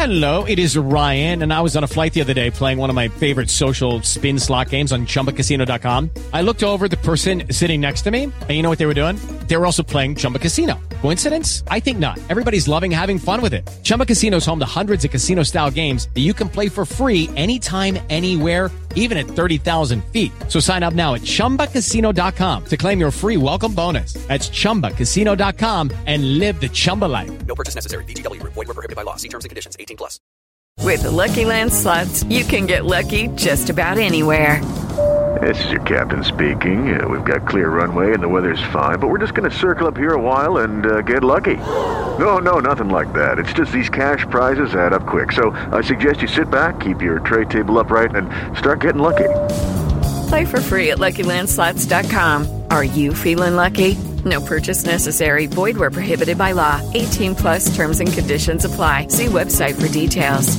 Hello, it is Ryan, and I was on a flight the other day playing one of my favorite social spin slot games on ChumbaCasino.com. I looked over at the person sitting next to me, and you know what they were doing? They were also playing Chumba Casino. Coincidence? I think not. Everybody's loving having fun with it. Chumba Casino is home to hundreds of casino-style games that you can play for free anytime, anywhere, even at 30,000 feet. So sign up now at ChumbaCasino.com to claim your free welcome bonus. That's ChumbaCasino.com and live the Chumba life. No purchase necessary. VGW. Void where prohibited by law. See terms and conditions. 18+. With the Lucky Land Slots, you can get lucky just about anywhere. This is your captain speaking. We've got clear runway and the weather's fine, but we're just going to circle up here a while and get lucky. No, nothing like that. It's just these cash prizes add up quick. So I suggest you sit back, keep your tray table upright, and start getting lucky. Play for free at LuckyLandSlots.com. Are you feeling lucky? No purchase necessary. Void where prohibited by law. 18+ terms and conditions apply. See website for details.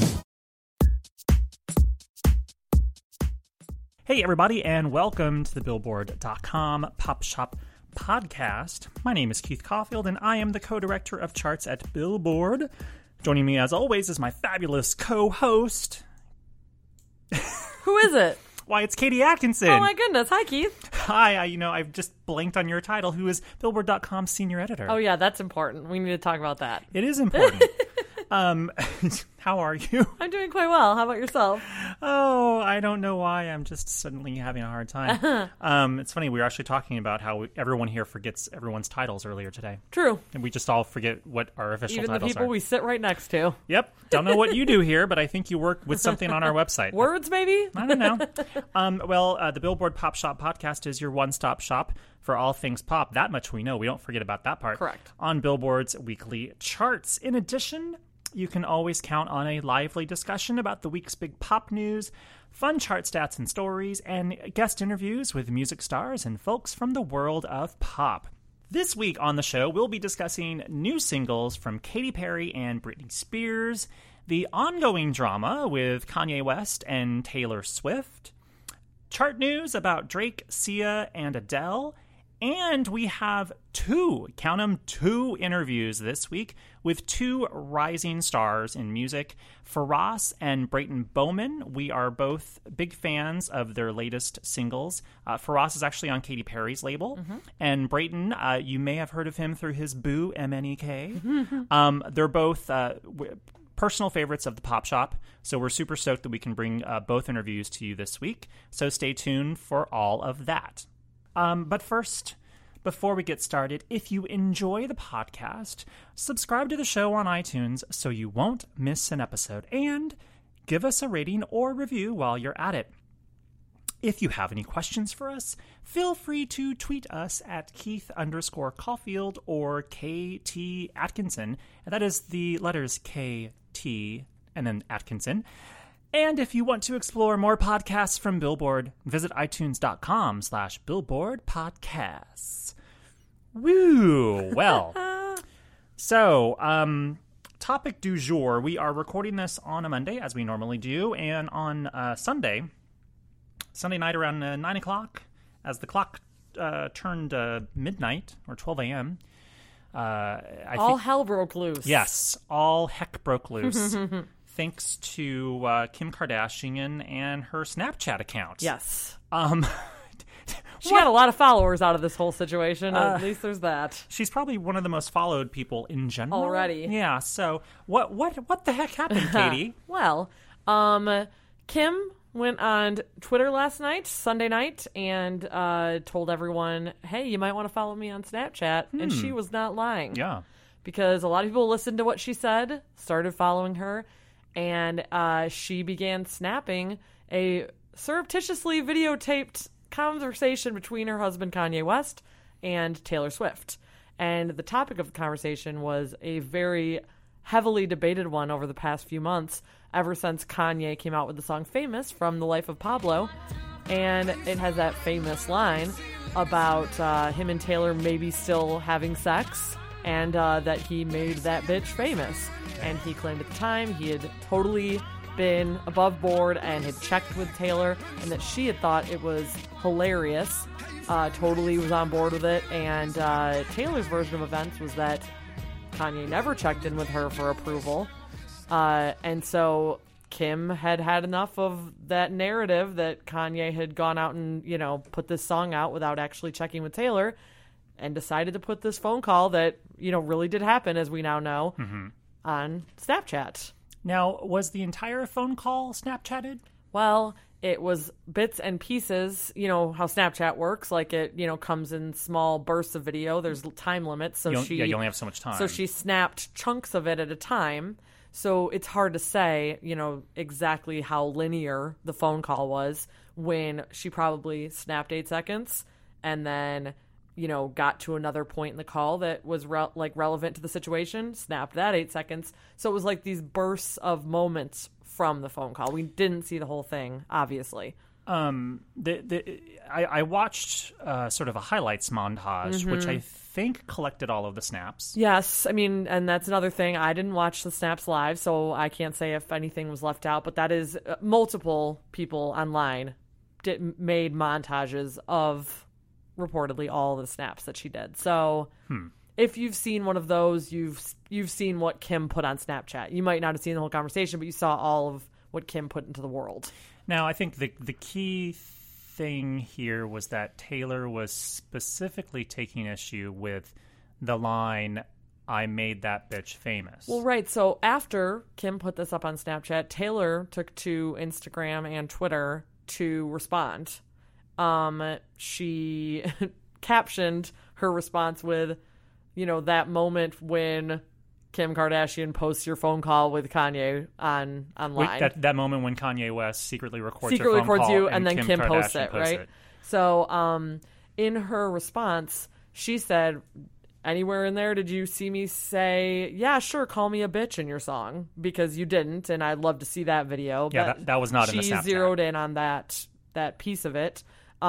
Hey, everybody, and welcome to the Billboard.com Pop Shop Podcast. My name is Keith Caulfield, and I am the co-director of charts at Billboard. Joining me, as always, is my fabulous co-host. Who is it? Why, it's Katie Atkinson. Oh, my goodness. Hi, Keith. Hi, I've just blanked on your title, who is Billboard.com senior editor. Oh, yeah, that's important. We need to talk about that. It is important. How are you? I'm doing quite well. How about yourself? Oh, I don't know why. I'm just suddenly having a hard time. It's funny. We were actually talking about how everyone here forgets everyone's titles earlier today. True. And we just all forget what our official titles are. Even the people we sit right next to. Yep. Don't know what you do here, but I think you work with something on our website. Words, maybe? I don't know. The Billboard Pop Shop Podcast is your one-stop shop for all things pop. That much we know. We don't forget about that part. Correct. On Billboard's weekly charts. In addition, you can always count on a lively discussion about the week's big pop news, fun chart stats and stories, and guest interviews with music stars and folks from the world of pop. This week on the show, we'll be discussing new singles from Katy Perry and Britney Spears, the ongoing drama with Kanye West and Taylor Swift, chart news about Drake, Sia, and Adele, and we have two interviews this week with two rising stars in music, Firas and Brayton Bowman. We are both big fans of their latest singles. Firas is actually on Katy Perry's label, and Brayton, you may have heard of him through his Boo, MNEK. They're both personal favorites of the Pop Shop, so we're super stoked that we can bring both interviews to you this week. So stay tuned for all of that. But first, before we get started, if you enjoy the podcast, subscribe to the show on iTunes so you won't miss an episode, and give us a rating or review while you're at it. If you have any questions for us, feel free to tweet us at Keith_Caulfield or KT Atkinson. And that is the letters KT and then Atkinson. And if you want to explore more podcasts from Billboard, visit itunes.com/Billboard Podcasts. Woo! Well, so, topic du jour. We are recording this on a Monday, as we normally do, and on Sunday night around 9 o'clock, as the clock turned midnight, or 12 a.m., all hell broke loose. Yes, all heck broke loose. Thanks to Kim Kardashian and her Snapchat account. Yes. She got a lot of followers out of this whole situation. At least there's that. She's probably one of the most followed people in general. Already. Yeah, so what the heck happened, Katie? Well, Kim went on Twitter last night, Sunday night, and told everyone, hey, you might want to follow me on Snapchat. And she was not lying. Yeah. Because a lot of people listened to what she said, started following her, and she began snapping a surreptitiously videotaped conversation between her husband Kanye West and Taylor Swift. And the topic of the conversation was a very heavily debated one over the past few months, ever since Kanye came out with the song Famous from The Life of Pablo. And it has that famous line about him and Taylor maybe still having sex, and that he made that bitch famous. And he claimed at the time he had totally been above board and had checked with Taylor, and that she had thought it was hilarious, totally was on board with it. And Taylor's version of events was that Kanye never checked in with her for approval, And so Kim had enough of that narrative that Kanye had gone out and, put this song out without actually checking with Taylor, and decided to put this phone call that, really did happen, as we now know, on Snapchat. Now, was the entire phone call Snapchatted? Well, it was bits and pieces. You know how Snapchat works. Like it, comes in small bursts of video. There's time limits. So you only have so much time. So she snapped chunks of it at a time. So it's hard to say, exactly how linear the phone call was when she probably snapped 8 seconds and then, got to another point in the call that was relevant to the situation, snapped that 8 seconds. So it was like these bursts of moments from the phone call. We didn't see the whole thing, obviously. I watched sort of a highlights montage, which I think collected all of the snaps. Yes, I mean, and that's another thing. I didn't watch the snaps live, so I can't say if anything was left out, but that is multiple people online made montages of reportedly all the snaps that she did. So if you've seen one of those, you've seen what Kim put on Snapchat. You might not have seen the whole conversation, but you saw all of what Kim put into the world. Now, I think the key thing here was that Taylor was specifically taking issue with the line, "I made that bitch famous." Well, right. So after Kim put this up on Snapchat, Taylor took to Instagram and Twitter to respond. She captioned her response with, that moment when Kim Kardashian posts your phone call with Kanye online. Wait, that moment when Kanye West secretly records your phone call you, and then Kim posts it, right? So, in her response, she said, "Anywhere in there did you see me say, yeah, sure, call me a bitch in your song? Because you didn't, and I'd love to see that video." Yeah, but that was not in the Snapchat. She zeroed in on that piece of it.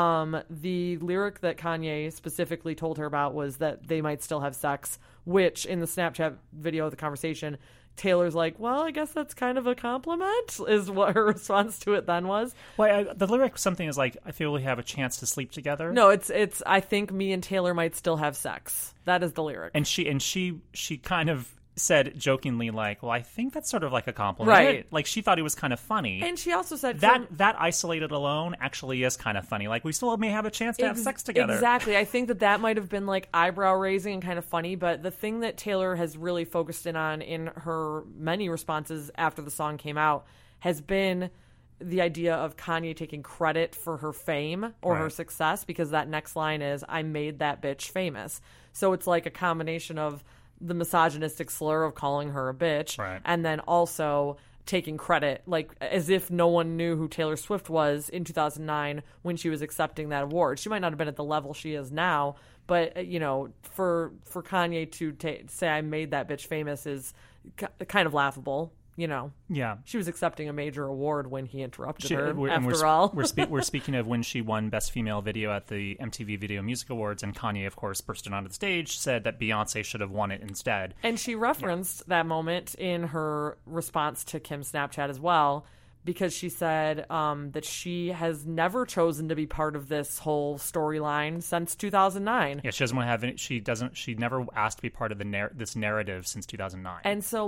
The lyric that Kanye specifically told her about was that they might still have sex, which in the Snapchat video of the conversation, Taylor's like, well, I guess that's kind of a compliment, is what her response to it then was. Well, the lyric something is like, I feel we have a chance to sleep together. No, it's I think me and Taylor might still have sex. That is the lyric. And she kind of said jokingly, like, well, I think that's sort of like a compliment. Right. Like, she thought it was kind of funny. And she also said that isolated alone actually is kind of funny. Like, we still may have a chance to have sex together. Exactly. I think that might have been like eyebrow raising and kind of funny, but the thing that Taylor has really focused in on in her many responses after the song came out has been the idea of Kanye taking credit for her fame or her success, because that next line is, "I made that bitch famous." So it's like a combination of the misogynistic slur of calling her a bitch, and then also taking credit, like as if no one knew who Taylor Swift was in 2009 when she was accepting that award. She might not have been at the level she is now, but for Kanye to say "I made that bitch famous" is kind of laughable. Yeah, she was accepting a major award when he interrupted her. After all, we're speaking of when she won Best Female Video at the MTV Video Music Awards, and Kanye, of course, bursting onto the stage, said that Beyonce should have won it instead. And she referenced that moment in her response to Kim's Snapchat as well, because she said that she has never chosen to be part of this whole storyline since 2009. Yeah, she doesn't want to have any. She never asked to be part of this narrative since 2009. And so,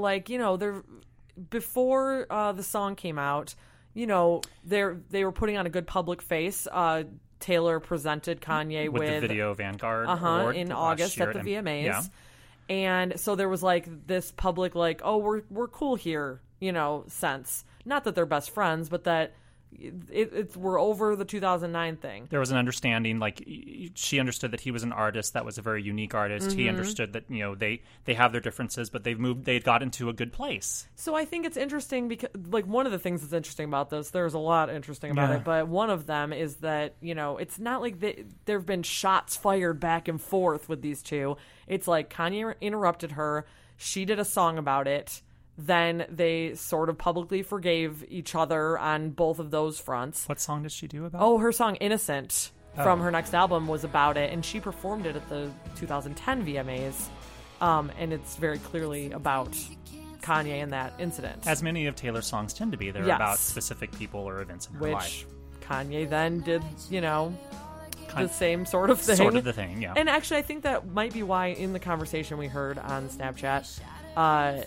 before the song came out, they were putting on a good public face. Taylor presented Kanye with the Video Vanguard Award in August at the VMAs. Yeah. And so there was this public oh, we're cool here, sense. Not that they're best friends, but that we're over the 2009 thing. There was an understanding, she understood that he was an artist that was a very unique artist. He understood that they have their differences, but they'd got into a good place. So I think it's interesting because one of the things that's interesting about this, there's a lot interesting about it, but one of them is that it's not like there have been shots fired back and forth with these two. It's like Kanye interrupted her, she did a song about it. Then they sort of publicly forgave each other on both of those fronts. What song did she do about it? Oh, her song Innocent from her next album was about it, and she performed it at the 2010 VMAs. And it's very clearly about Kanye and that incident. As many of Taylor's songs tend to be. They're about specific people or events in her life. Which Kanye then did, the same sort of thing. Sort of the thing, yeah. And actually, I think that might be why in the conversation we heard on Snapchat,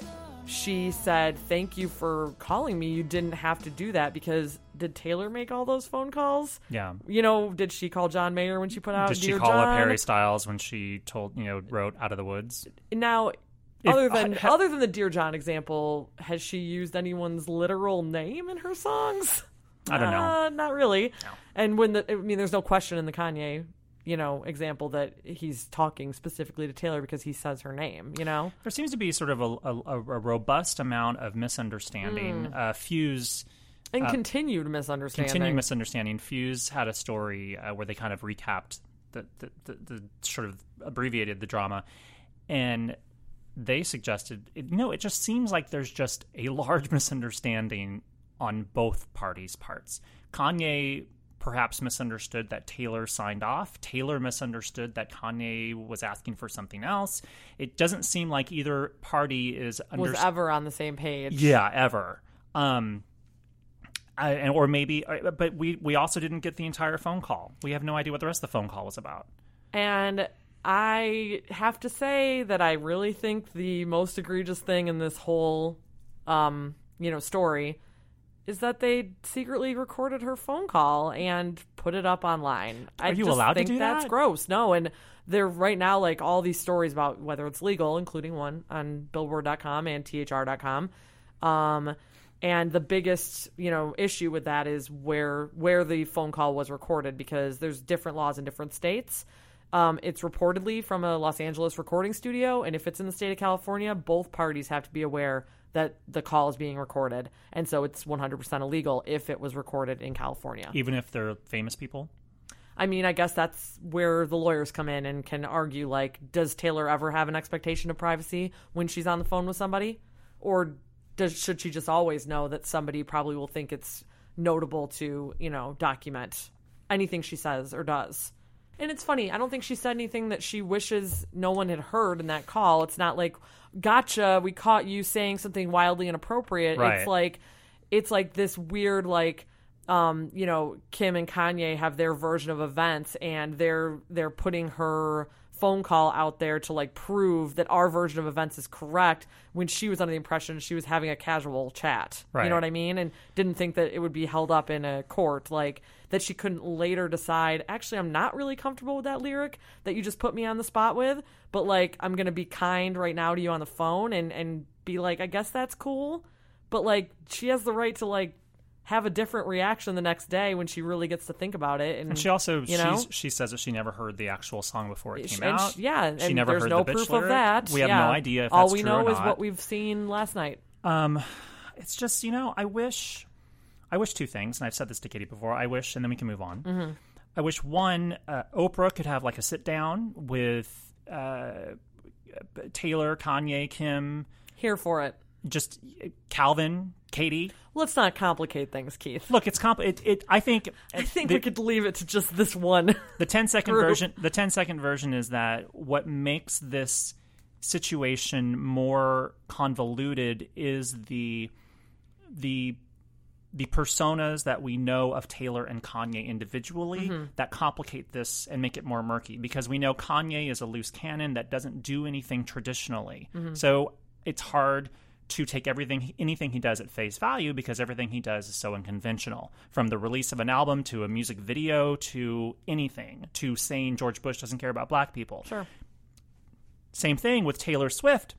she said, "Thank you for calling me. You didn't have to do that," because did Taylor make all those phone calls? Yeah. Did she call John Mayer when she put out Did she Dear call John? up Harry Styles when she wrote Out of the Woods? Now, other than the Dear John example, has she used anyone's literal name in her songs? I don't know. Not really. No. And there's no question in the Kanye example that he's talking specifically to Taylor because he says her name, There seems to be sort of a robust amount of misunderstanding. Fuse... And continued misunderstanding. Fuse had a story where they kind of recapped the sort of abbreviated the drama, and they suggested, it just seems like there's just a large misunderstanding on both parties' parts. Kanye perhaps misunderstood that Taylor signed off. Taylor misunderstood that Kanye was asking for something else. It doesn't seem like either party was ever on the same page. Yeah, ever. But we also didn't get the entire phone call. We have no idea what the rest of the phone call was about. And I have to say that I really think the most egregious thing in this whole, story is that they secretly recorded her phone call and put it up online. Are you allowed to do that? That's gross. No, and there right now, like all these stories about whether it's legal, including one on Billboard.com and THR.com. And the biggest, issue with that is where the phone call was recorded, because there's different laws in different states. It's reportedly from a Los Angeles recording studio, and if it's in the state of California, both parties have to be aware that the call is being recorded, and so it's 100% illegal if it was recorded in California. Even if they're famous people? I mean, I guess that's where the lawyers come in and can argue, like, does Taylor ever have an expectation of privacy when she's on the phone with somebody? Or should she just always know that somebody probably will think it's notable to, document anything she says or does? And it's funny, I don't think she said anything that she wishes no one had heard in that call. It's not like, gotcha, we caught you saying something wildly inappropriate. Right. It's like this weird, Kim and Kanye have their version of events, and they're putting her phone call out there to prove that our version of events is correct, when she was under the impression she was having a casual chat. Right. You know what I mean? And didn't think that it would be held up in a court, that she couldn't later decide, actually, I'm not really comfortable with that lyric that you just put me on the spot with, but I'm going to be kind right now to you on the phone and be I guess that's cool. But she has the right to have a different reaction the next day when she really gets to think about it. And she also, she says that she never heard the actual song before it came out. She and never there's heard no the proof lyric. of that. We have no idea if all that's we true know or is not. what we've seen last night. It's just, I wish two things, and I've said this to Katie before. I wish, and then we can move on. Mm-hmm. I wish, one, Oprah could have a sit down with Taylor, Kanye, Kim. Here for it. Just Calvin, Katie. Let's not complicate things, Keith. Look, it's I think we could leave it to just this one. The 10-second version. The 10-second version is that what makes this situation more convoluted is the personas that we know of Taylor and Kanye individually that complicate this and make it more murky, because we know Kanye is a loose cannon that doesn't do anything traditionally. So it's hard to take anything he does at face value, because everything he does is so unconventional. From the release of an album to a music video to anything, to saying George Bush doesn't care about black people. Sure. Same thing with Taylor Swift.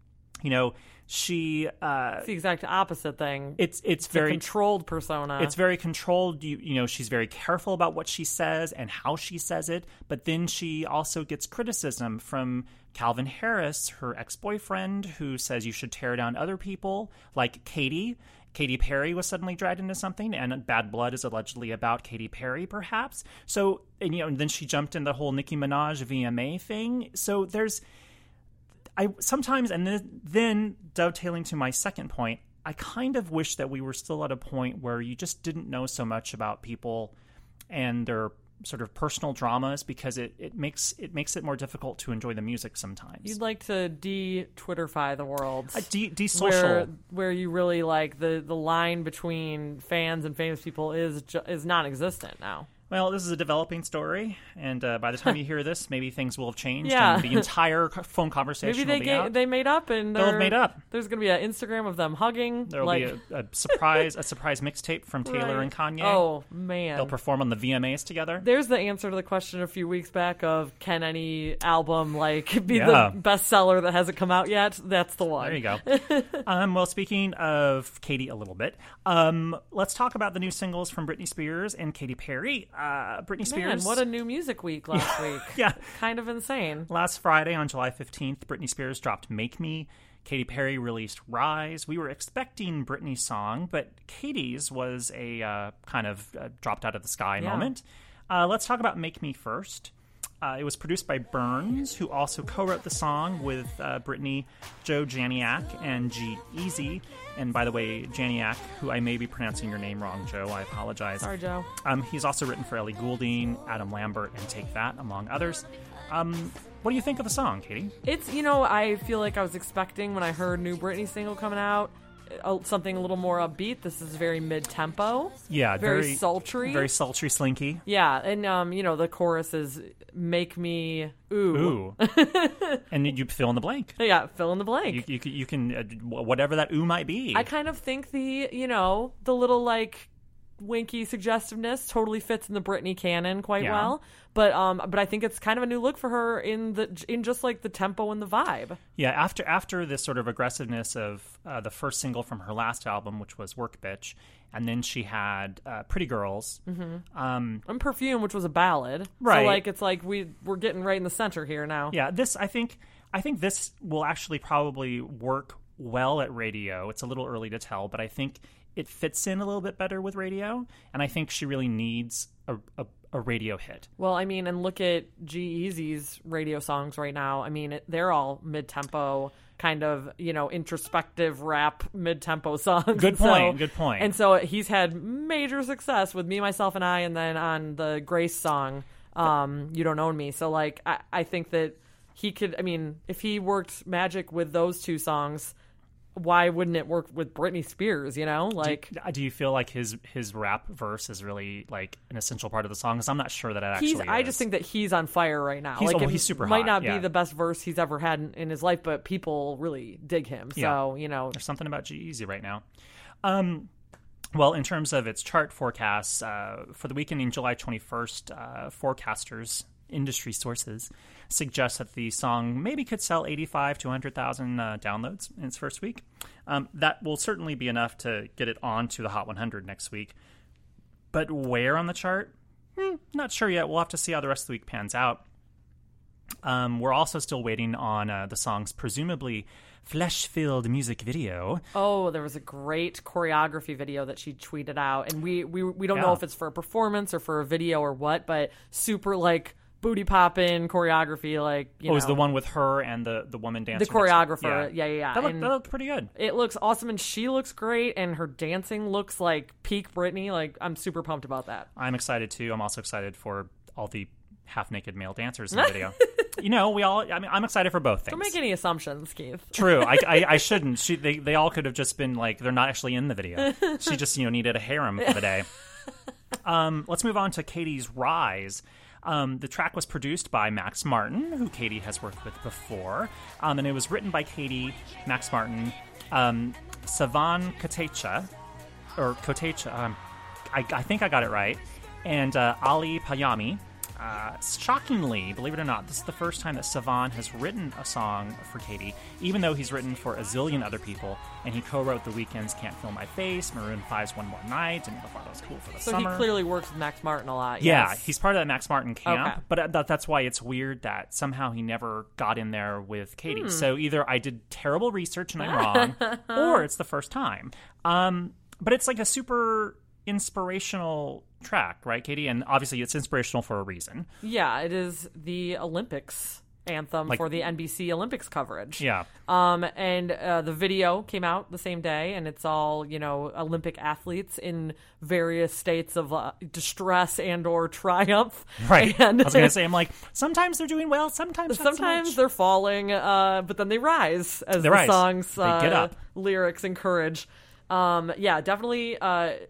She it's the exact opposite thing. It's very a controlled persona. It's very controlled. She's very careful about what she says and how she says it, but then she also gets criticism from Calvin Harris, her ex-boyfriend, who says you should tear down other people, like Katy Perry was suddenly dragged into something, and Bad Blood is allegedly about Katy Perry, perhaps. So, and then she jumped in the whole Nicki Minaj VMA thing. So sometimes, and then dovetailing to my second point, I kind of wish that we were still at a point where you just didn't know so much about people and their sort of personal dramas, because it makes it more difficult to enjoy the music sometimes. You'd like to de-Twitterfy the world. De-social. Where you really the line between fans and famous people is non-existent now. Well, this is a developing story, and by the time you hear this, maybe things will have changed, Yeah. and the entire phone conversation Maybe will be out. they made up, and They'll have made up. There's going to be an Instagram of them hugging. There will be a surprise mixtape from Taylor Right. and Kanye. Oh man, They'll perform on the VMAs together. There's the answer to the question a few weeks back of can any album be Yeah. the bestseller that hasn't come out yet? That's the one. There you go. Well, speaking of Katy a little bit, let's talk about the new singles from Britney Spears and Katy Perry. Britney Spears. Man, what a new music week last week. Yeah. Kind of insane. Last Friday on July 15th, Britney Spears dropped Make Me. Katy Perry released Rise. We were expecting Britney's song, but Katy's was a kind of dropped out of the sky moment. Let's talk about Make Me first. It was produced by Burns, who also co-wrote the song with Britney, Joe Janiak, and G-Eazy. And by the way, Janiak, who I may be pronouncing your name wrong, Joe, I apologize. Sorry, Joe. He's also written for Ellie Goulding, Adam Lambert, and Take That, among others. What do you think of the song, Katy? It's, I feel like I was expecting when I heard new Britney single coming out, something a little more upbeat. This is very mid-tempo. Yeah, very sultry. Very sultry, slinky. Yeah, and, the chorus is make me ooh. And you fill in the blank. Yeah, fill in the blank. You can whatever that ooh might be. I kind of think the little, winky suggestiveness totally fits in the Britney canon quite well. But I think it's kind of a new look for her in just like the tempo and the vibe. Yeah, after this sort of aggressiveness of the first single from her last album, which was Work Bitch, and then she had Pretty Girls. And Perfume, which was a ballad. Right. So it's like we're getting right in the center here now. Yeah, I think this will actually probably work well at radio. It's a little early to tell, but I think it fits in a little bit better with radio, and I think she really needs a radio hit. Well, I mean, and look at G-Eazy's radio songs right now. I mean, they're all mid-tempo, kind of, introspective rap mid-tempo songs. Good point. And so he's had major success with Me, Myself, and I, and then on the Grace song, You Don't Own Me. So, I think that he could, if he worked magic with those two songs, why wouldn't it work with Britney Spears, Do you feel like his rap verse is really an essential part of the song? Because I'm not sure that it actually is. I just think that he's on fire right now. He's super hot. Might not be the best verse he's ever had in his life, but people really dig him. So, There's something about G-Eazy right now. Well, in terms of its chart forecasts, for the week ending July 21st, forecasters, industry sources, suggest that the song maybe could sell 85 to 100,000 downloads in its first week. That will certainly be enough to get it onto the Hot 100 next week. But where on the chart? Not sure yet. We'll have to see how the rest of the week pans out. We're also still waiting on the song's presumably flesh-filled music video. Oh, there was a great choreography video that she tweeted out, and we don't know if it's for a performance or for a video or what, but super booty popping choreography, it was the one with her and the woman dancing. The choreographer, yeah. That looked pretty good. It looks awesome, and she looks great, and her dancing looks like peak Britney. I'm super pumped about that. I'm excited too. I'm also excited for all the half-naked male dancers in the video. I'm excited for both things. Don't make any assumptions, Keith. True. I shouldn't. They all could have just been they're not actually in the video. She just, needed a harem for the day. Let's move on to Katy's Rise. The track was produced by Max Martin, who Katy has worked with before. And it was written by Katy, Max Martin, Savan Kotecha, I think I got it right, and Ali Payami. Shockingly, believe it or not, this is the first time that Savan has written a song for Katy, even though he's written for a zillion other people, and he co-wrote The Weeknd's Can't Feel My Face, Maroon 5's One More Night, and I thought that was cool for the summer. So he clearly works with Max Martin a lot. Yeah, yes. He's part of that Max Martin camp, okay. But that's why it's weird that somehow he never got in there with Katy. So either I did terrible research and I'm wrong, or it's the first time. But it's a super inspirational track, right, Katy? And obviously it's inspirational for a reason. Yeah, it is the Olympics anthem for the NBC Olympics coverage. Yeah. And the video came out the same day, and it's all, Olympic athletes in various states of distress and or triumph. Right. And I was going to say, sometimes they're doing well, sometimes not so much. They're falling, but then they rise, as the song's they get up. Lyrics encourage. Yeah, definitely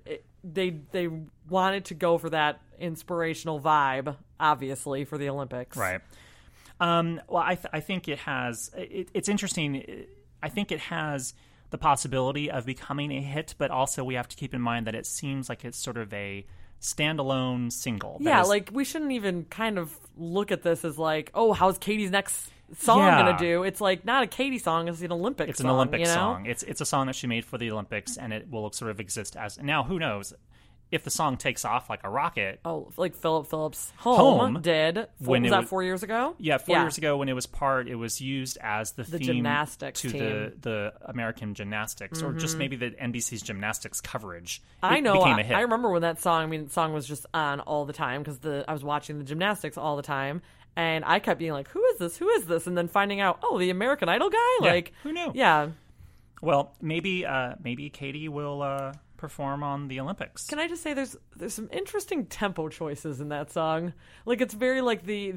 they wanted to go for that inspirational vibe, obviously, for the Olympics. Right. Well, I think it has. It's interesting. I think it has the possibility of becoming a hit, but also we have to keep in mind that it seems like it's sort of a standalone single. Yeah, like we shouldn't even kind of look at this as like, oh, how's Katie's next song gonna do? It's like not a Katie song; it's an Olympic song. It's an Olympic song. It's a song that she made for the Olympics, and it will sort of exist as. Now, who knows? If the song takes off like a rocket. Oh, like Philip Phillips' Home did. When was that 4 years ago? Yeah, 4 years ago when it was used as the theme gymnastics to team. the American gymnastics, or just maybe the NBC's gymnastics coverage. I know. Became a hit. I remember when that song, the song was just on all the time because I was watching the gymnastics all the time. And I kept being like, who is this? Who is this? And then finding out, oh, the American Idol guy? Yeah, Like, who knew? Yeah. Well, maybe Katie will perform on the Olympics. Can I just say there's some interesting tempo choices in that song. Like it's very like the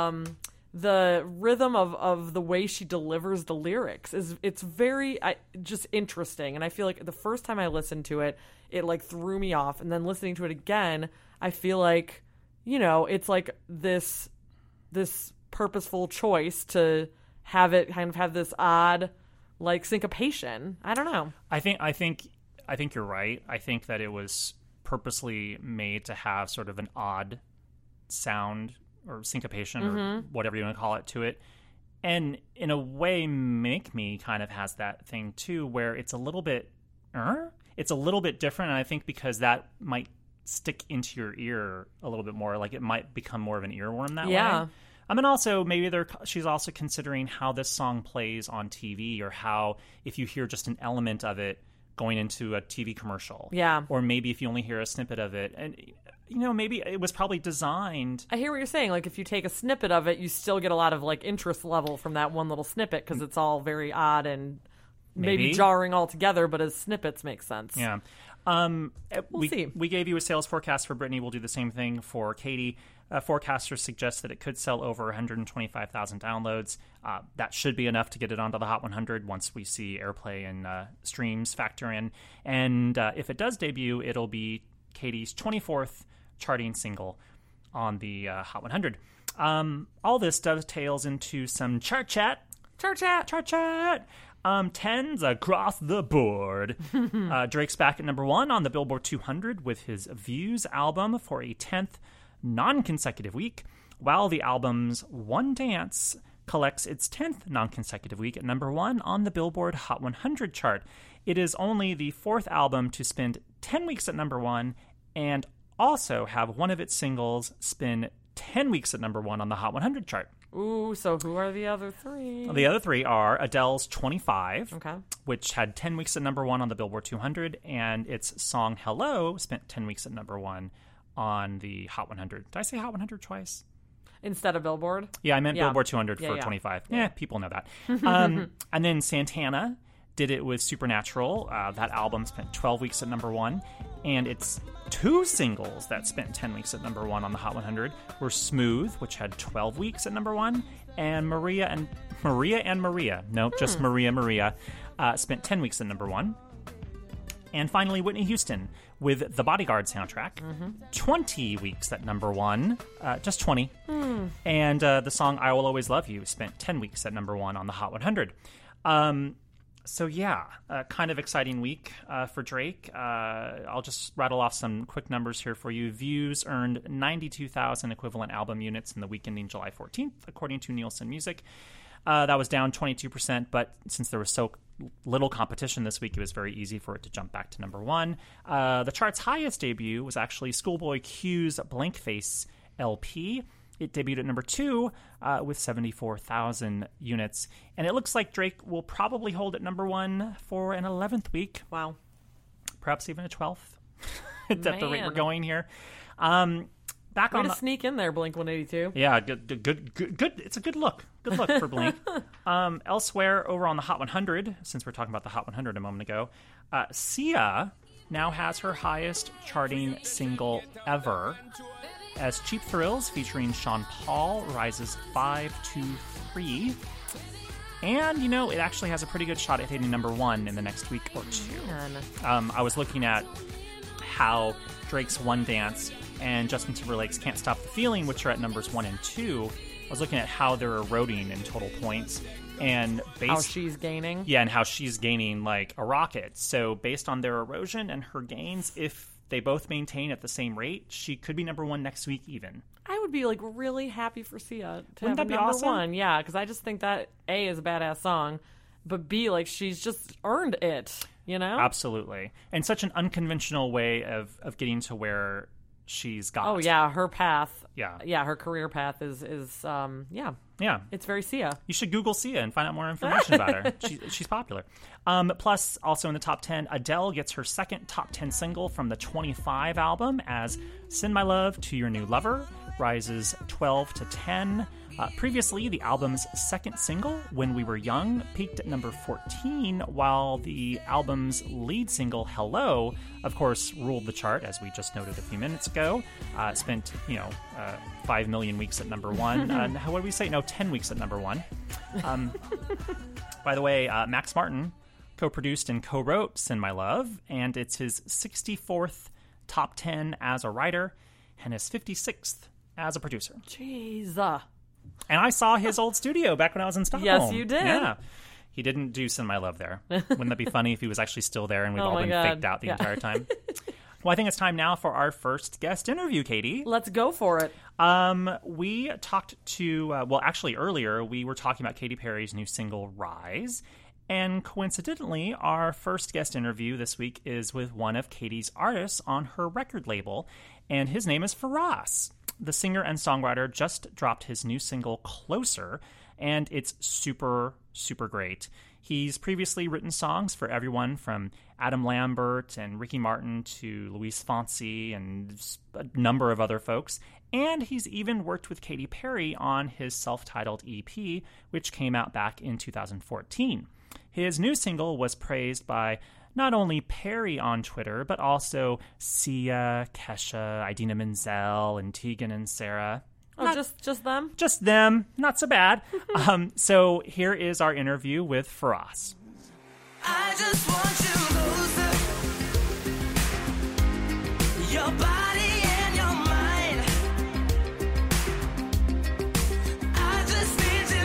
rhythm of the way she delivers the lyrics it's very just interesting. And I feel like the first time I listened to it, it like threw me off. And then listening to it again, I feel like, it's like this purposeful choice to have it kind of have this odd like syncopation. I don't know. I think you're right. I think that it was purposely made to have sort of an odd sound or syncopation or whatever you want to call it to it. And in a way, Make Me kind of has that thing too, where it's a little bit different. And I think because that might stick into your ear a little bit more, like it might become more of an earworm that way. I mean, also maybe she's also considering how this song plays on TV, or how if you hear just an element of it going into a TV commercial. Yeah. Or maybe if you only hear a snippet of it. And, maybe it was probably designed. I hear what you're saying. Like, if you take a snippet of it, you still get a lot of, like, interest level from that one little snippet because it's all very odd and maybe jarring altogether, but as snippets make sense. Yeah. We'll see. We gave you a sales forecast for Britney. We'll do the same thing for Katie. Forecasters suggest that it could sell over 125,000 downloads. That should be enough to get it onto the Hot 100 once we see airplay and streams factor in. And if it does debut, it'll be Katie's 24th charting single on the Hot 100. All this dovetails into some chart chat. Tens across the board. Drake's back at number 1 on the Billboard 200 with his Views album for a 10th non-consecutive week, while the album's One Dance collects its 10th non-consecutive week at number 1 on the Billboard Hot 100 chart. It is only the 4th album to spend 10 weeks at number 1 and also have one of its singles spend 10 weeks at number 1 on the Hot 100 chart. Ooh, so who are the other three? The other three are Adele's 25, okay, which had 10 weeks at number 1 on the Billboard 200, and its song Hello spent 10 weeks at number 1 on the Hot 100. Did I say Hot 100 twice? Instead of Billboard? Yeah, I meant Billboard 200 for 25. Yeah, people know that. And then Santana did it with Supernatural. That album spent 12 weeks at number 1, and its 2 singles that spent 10 weeks at number 1 on the Hot 100 were Smooth, which had 12 weeks at number 1, and Maria. No, just Maria spent 10 weeks at number 1. And finally, Whitney Houston with the Bodyguard soundtrack, 20 weeks at number 1, just 20. And the song I Will Always Love You spent 10 weeks at number 1 on the Hot 100. So yeah, kind of exciting week for Drake. I'll just rattle off some quick numbers here for you. Views earned 92,000 equivalent album units in the week ending July 14th, according to Nielsen Music. That was down 22%, but since there was so little competition this week, it was very easy for it to jump back to number 1. The chart's highest debut was actually Schoolboy Q's Blank Face LP. It debuted at number 2 with 74,000 units. And it looks like Drake will probably hold at number 1 for an 11th week. Wow. Perhaps even a 12th at the rate we're going here. Back on to sneak in there, Blink-182. Yeah, good. It's a good look. Good look for Blink. Elsewhere, over on the Hot 100, since we're talking about the Hot 100 a moment ago, Sia now has her highest charting single ever, as Cheap Thrills featuring Sean Paul rises 5 to 3. And, it actually has a pretty good shot at hitting number 1 in the next week or 2. I was looking at how Drake's One Dance and Justin Timberlake's Can't Stop the Feeling, which are at numbers 1 and 2, I was looking at how they're eroding in total points. And How she's gaining. Yeah, and how she's gaining like a rocket. So based on their erosion and her gains, if they both maintain at the same rate, she could be number 1 next week even. I would be like really happy for Sia to Wouldn't have that be number awesome? 1. Yeah, because I just think that A is a badass song, but B, like, she's just earned it, you know? Absolutely. And such an unconventional way of getting to where she's got. Oh yeah, her path. Yeah. Her career path is Yeah. it's very Sia. You should Google Sia and find out more information about her. She's popular. Plus, also in the top 10, Adele gets her second top 10 single from the 25 album as Send My Love to Your New Lover rises 12 to 10. Previously, the album's second single, When We Were Young, peaked at number 14, while the album's lead single, Hello, of course, ruled the chart, as we just noted a few minutes ago. Spent, 5 million weeks at number 1. What did we say? No, 10 weeks at number 1. By the way, Max Martin co-produced and co-wrote Send My Love, and it's his 64th top 10 as a writer and his 56th as a producer. Jeez. And I saw his old studio back when I was in Stockholm. Yes, you did. Yeah. He didn't do Send My Love there. Wouldn't that be funny if he was actually still there and we've all my been God. faked out the entire time? Well, I think it's time now for our first guest interview, Katie. Let's go for it. We talked to, actually earlier, we were talking about Katy Perry's new single, Rise. And coincidentally, our first guest interview this week is with one of Katy's artists on her record label, and his name is Firas. The singer and songwriter just dropped his new single, Closer, and it's super, super great. He's previously written songs for everyone from Adam Lambert and Ricky Martin to Luis Fonsi and a number of other folks. And he's even worked with Katy Perry on his self-titled EP, which came out back in 2014. His new single was praised by not only Perry on Twitter, but also Sia, Kesha, Idina Menzel, and Tegan and Sarah. Oh, just them? Just them. Not so bad. So here is our interview with Firas. I just want you closer. Your body and your mind. I just need you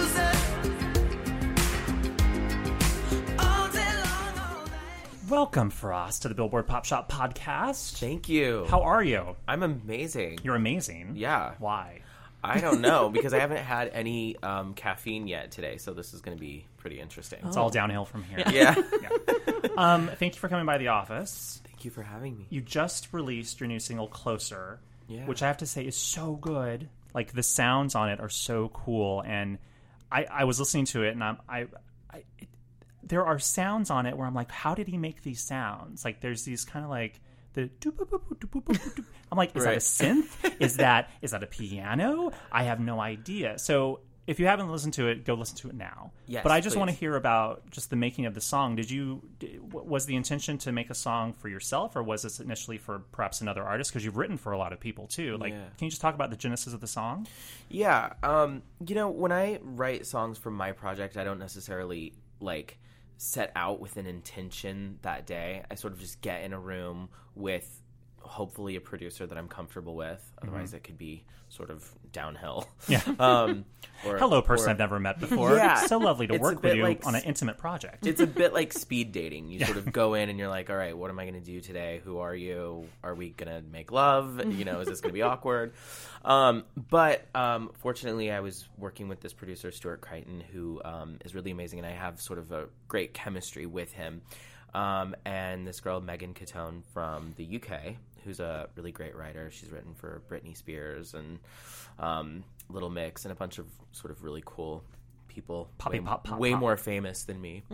closer. All day long, all night. Welcome, Firas, to the Billboard Pop Shop podcast. Thank you. How are you? I'm amazing. You're amazing. Yeah. Why? I don't know, because I haven't had any caffeine yet today, so this is going to be pretty interesting. It's all downhill from here. Yeah. Thank you for coming by the office. Thank you for having me. You just released your new single, Closer, Yeah. which I have to say is so good. Like, the sounds on it are so cool, and I was listening to it, and there are sounds on it where I'm like, how did he make these sounds? Like, there's these kind of like the doop-boop-boop-boop-boop-boop-boop. I'm like, is that a synth? Is that a piano? I have no idea. So if you haven't listened to it, go listen to it now. Yes, but I just please. want to hear about just the making of the song. Was the intention to make a song for yourself, or was this initially for perhaps another artist? Because you've written for a lot of people too. Like, Yeah. can you just talk about the genesis of the song? Yeah. When I write songs for my project, I don't necessarily, set out with an intention that day. I sort of just get in a room with hopefully a producer that I'm comfortable with. Otherwise, it could be sort of downhill. Yeah. Hello, person I've never met before. Yeah. It's so lovely to It's a work with bit you like on an intimate project. It's a bit like speed dating. You sort of go in and you're like, all right, what am I going to do today? Who are you? Are we going to make love? Is this going to be awkward? But fortunately, I was working with this producer, Stuart Crichton, who is really amazing, and I have sort of a great chemistry with him. And this girl, Megan Catone from the UK, who's a really great writer. She's written for Britney Spears and Little Mix and a bunch of sort of really cool people. Way more famous than me.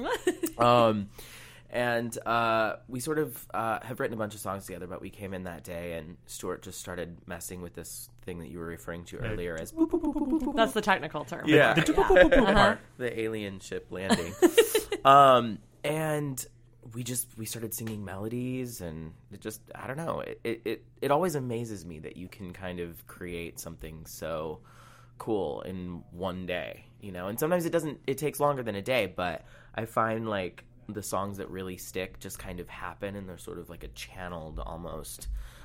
And we sort of have written a bunch of songs together, but we came in that day and Stuart just started messing with this thing that you were referring to earlier as boop, boop, boop, boop, boop, boop. That's the technical term. Yeah. The doop-boop-boop-boop part. The alien ship landing. And we started singing melodies, and it just, I don't know, it always amazes me that you can kind of create something so cool in one day, and sometimes it takes longer than a day, but I find the songs that really stick just kind of happen, and they're sort of like a channeled almost,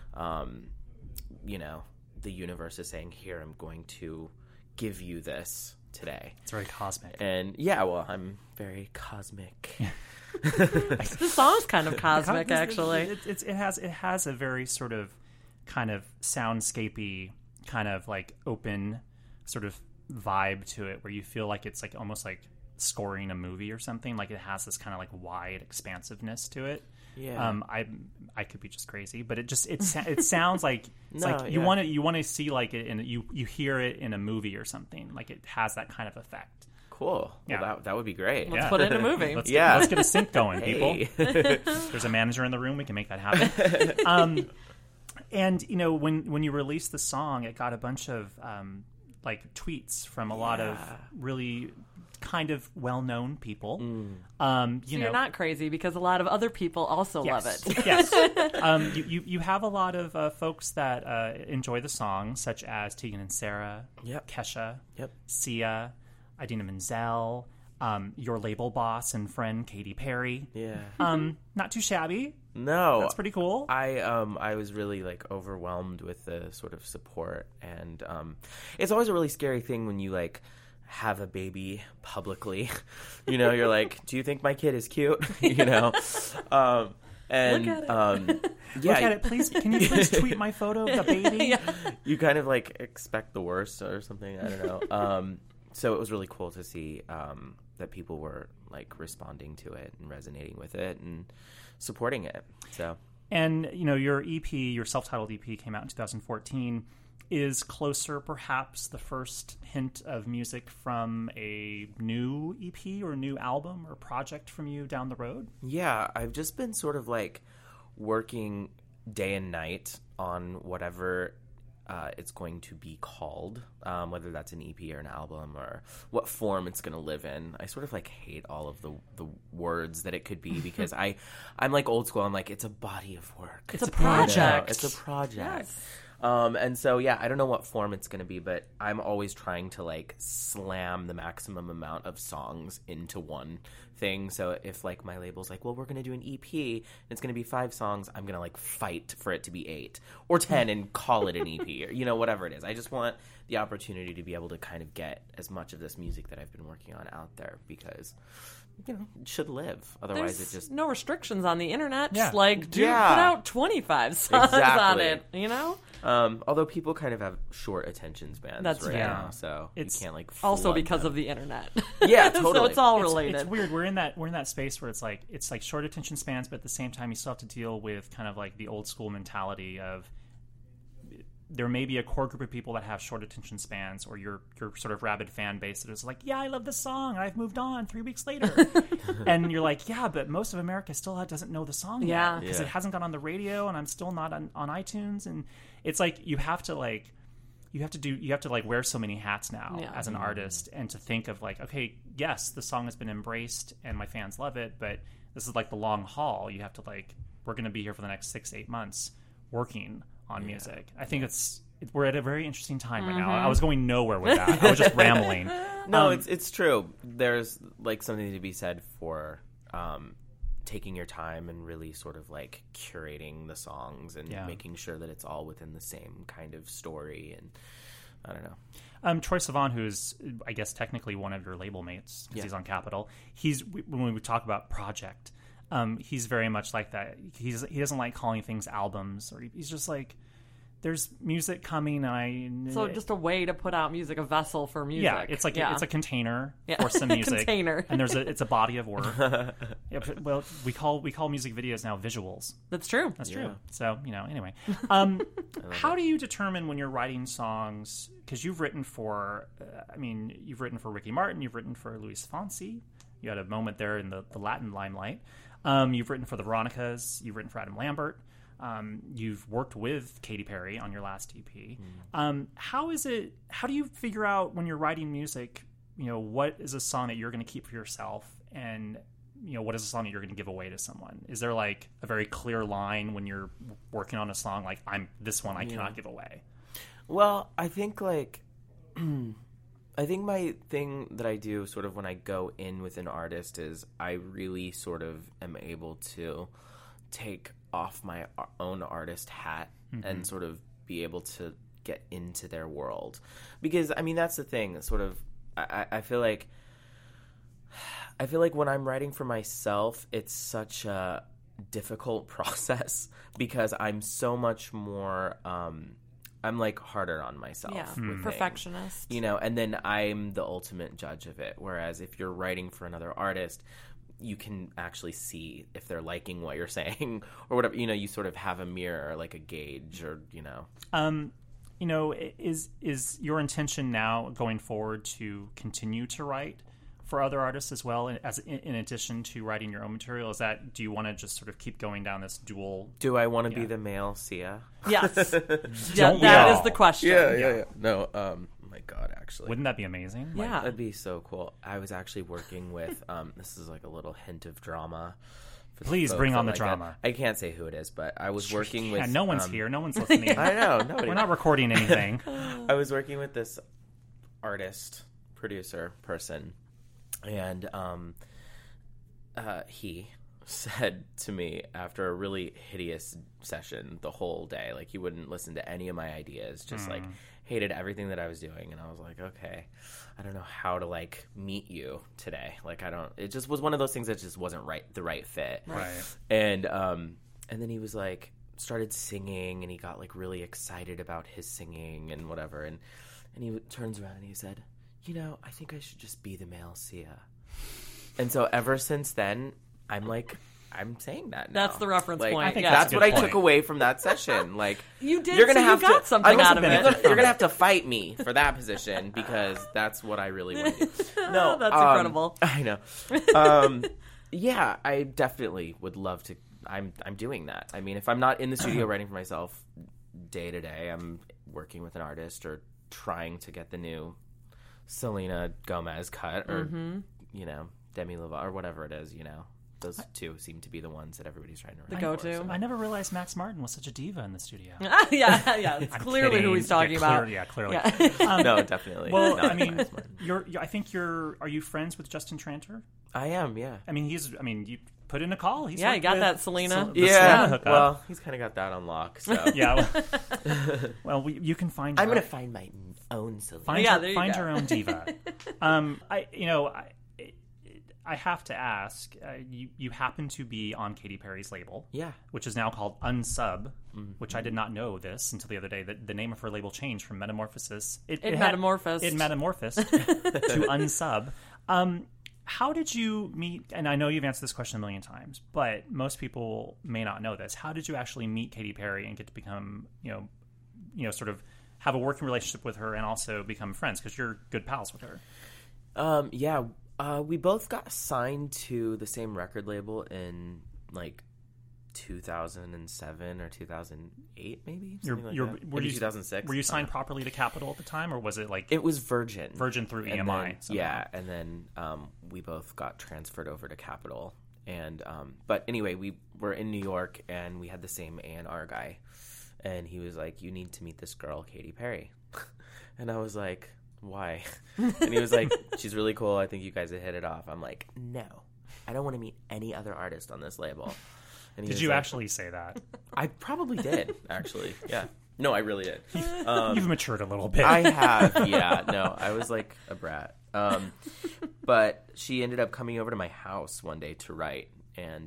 the universe is saying, here, I'm going to give you this today. It's very cosmic. And yeah, well, I'm very cosmic. The song's kind of cosmic, actually. It has a very sort of kind of soundscapey, kind of like open sort of vibe to it, where you feel like it's like almost like scoring a movie or something. Like it has this kind of like wide expansiveness to it. Yeah. I could be just crazy, but it sounds like it's like you want to see like it, and you hear it in a movie or something. Like it has that kind of effect. Cool. Yeah. Well, that would be great. Let's put it in a movie. Let's get a sync going, people. There's a manager in the room. We can make that happen. And when you released the song, it got a bunch of like tweets from a lot of really kind of well-known people. You're not crazy, because a lot of other people also love it. Yes. You have a lot of folks that enjoy the song, such as Tegan and Sarah, Kesha, Sia, Idina Menzel, your label boss and friend Katy Perry. Yeah. Not too shabby. No, That's pretty cool. I was really like overwhelmed with the sort of support, and it's always a really scary thing when you like have a baby publicly. You're like, do you think my kid is cute? And Look at it. Look at it, please. Can you please tweet my photo of the baby? You kind of like expect the worst or something. I don't know. So it was really cool to see that people were like responding to it and resonating with it and supporting it. So, and your EP, your self-titled EP, came out in 2014. Is Closer perhaps the first hint of music from a new EP or new album or project from you down the road? Yeah, I've just been sort of like working day and night on whatever it's going to be called, whether that's an EP or an album or what form it's going to live in. I sort of like hate all of the words that it could be, because I'm like old school. I'm like, it's a body of work. It's a project. It's a project. Yes. And so, yeah, I don't know what form it's going to be, but I'm always trying to like slam the maximum amount of songs into one thing. So if like my label's like, well, we're going to do an EP and it's going to be 5 songs, I'm going to like fight for it to be 8 or 10 and call it an EP or, whatever it is. I just want the opportunity to be able to kind of get as much of this music that I've been working on out there, because it should live. Otherwise, There's it just no restrictions on the internet. Yeah. Just like, put out 25 songs on it. Although people kind of have short attention spans now, so you can't like also flood because them. of the internet. Yeah, totally. So it's all related. It's weird. We're in that space where it's like short attention spans, but at the same time, you still have to deal with kind of like the old school mentality of there may be a core group of people that have short attention spans, or your sort of rabid fan base that is like, yeah, I love this song, and I've moved on 3 weeks later. And you're like, yeah, but most of America still doesn't know the song yet, because it hasn't gone on the radio, and I'm still not on iTunes. And it's like you have to wear so many hats now as an artist, and to think of like, okay, yes, the song has been embraced and my fans love it, but this is like the long haul. You have to like, we're going to be here for the next 6-8 months working on music. I think we're at a very interesting time right now. I was going nowhere with that. I was just rambling. No, it's true. There's like something to be said for taking your time and really sort of like curating the songs and making sure that it's all within the same kind of story. And I don't know. Troye Sivan, who's I guess technically one of your label mates because he's on Capitol. When we talk about project, he's very much like that. He doesn't like calling things albums, or he's just like, there's music coming, and so just a way to put out music, a vessel for music. Yeah, it's like it's a container for some music. Container, and it's a body of work. Well, we call music videos now visuals. That's true. That's true. So anyway, how do you determine when you're writing songs? Because you've written for, you've written for Ricky Martin, you've written for Luis Fonsi. You had a moment there in the Latin limelight. You've written for the Veronicas. You've written for Adam Lambert. You've worked with Katy Perry on your last EP. How do you figure out when you're writing music, what is a song that you're going to keep for yourself, and what is a song that you're going to give away to someone? Is there like a very clear line when you're working on a song, like this one I cannot give away? Well, I think like I think my thing that I do sort of when I go in with an artist is I really sort of am able to take off my own artist hat and sort of be able to get into their world. Because, I mean, that's the thing. Sort of, I feel like when I'm writing for myself, it's such a difficult process because I'm so much more... I'm like harder on myself. Yeah, with perfectionist. things, and then I'm the ultimate judge of it. Whereas if you're writing for another artist, you can actually see if they're liking what you're saying or whatever. You sort of have a mirror, like a gauge, or Is your intention now going forward to continue to write for other artists as well, as in addition to writing your own material? Do you want to just sort of keep going down this dual? Do I want to be the male Sia? Yes. That is the question. Yeah. No, oh my God, actually. Wouldn't that be amazing? Yeah. That'd be so cool. I was actually working with, this is like a little hint of drama. Please bring on the drama. I can't say who it is, but I was working with... no one's here. No one's listening. I know. Nobody. We're not recording anything. I was working with this artist, producer, person, and he said to me after a really hideous session the whole day, like he wouldn't listen to any of my ideas, just like hated everything that I was doing. And I was like, okay, I don't know how to like meet you today. Like it just was one of those things that just wasn't the right fit. Right. And then he was like, started singing, and he got like really excited about his singing and whatever. And he turns around and he said, I think I should just be the male Sia. And so ever since then, I'm saying that now. That's the reference like, point. I think that's that's a what good I took point. away from that session. Like You did, you're gonna so have you got to, something out of it. You're gonna have to fight me for that position because that's what I really want to do. No, that's incredible. I know. Yeah, I definitely would love to. I'm doing that. I mean, if I'm not in the studio writing for myself day to day, I'm working with an artist or trying to get the new Selena Gomez cut or Demi Lovato or whatever it is. Those two seem to be the ones that everybody's trying to write. The go-to. I never realized Max Martin was such a diva in the studio. yeah. It's I'm clearly kidding. who he's talking about. Clearly. Yeah. No, definitely. Well, not I mean, Max Martin. are you friends with Justin Tranter? I am, yeah. I mean, you put in a call. He's You got that Selena. the Selena hookup. Well, he's kind of got that on lock, so. Yeah. Well, you can find. I'm going to find my own Selena. Find your own diva. I have to ask. You happen to be on Katy Perry's label, Yeah. which is now called Unsub, which I did not know this until the other day. That the name of her label changed from Metamorphosis. It metamorphosed to Unsub. How did you meet? And I know you've answered this question a million times, but most people may not know this. How did you actually meet Katy Perry and get to become, sort of have a working relationship with her and also become friends because you're good pals with her? Yeah. We both got signed to the same record label in like 2007 or 2008, maybe. Maybe 2006. Were you signed properly to Capitol at the time, or was it like it was Virgin? Virgin through And EMI. then, yeah, and then we both got transferred over to Capitol. And but anyway, we were in New York and we had the same A&R guy, and he was like, "You need to meet this girl, Katy Perry," and I was like, "Why?" And he was like, "She's really cool. I think you guys would hit it off." I'm like, "No, I don't want to meet any other artist on this label." And he Did was you like, actually say that? I probably did, actually. Yeah. No, I really did. You've matured a little bit. I have, yeah. No, I was like a brat. But she ended up coming over to my house one day to write. And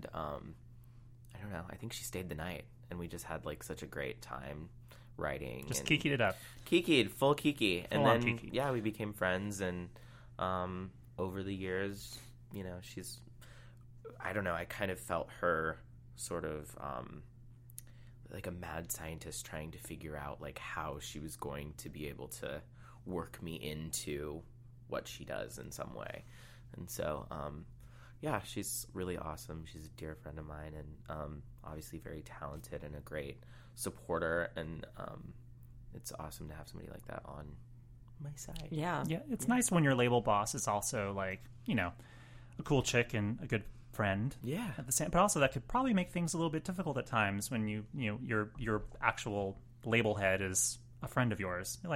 I don't know. I think she stayed the night. And we just had like such a great time writing. Just and kikied it up. Kikied, full kiki. And Full-on then, kiki. yeah, we became friends. And over the years, she's, I don't know, I kind of felt her sort of like a mad scientist trying to figure out like how she was going to be able to work me into what she does in some way. And so yeah, she's really awesome. She's a dear friend of mine, and obviously very talented and a great supporter, and it's awesome to have somebody like that on my side. Yeah. Yeah, it's nice when your label boss is also like, a cool chick and a good friend. Yeah. At the same, but also that could probably make things a little bit difficult at times when your actual label head is a friend of yours. You're like,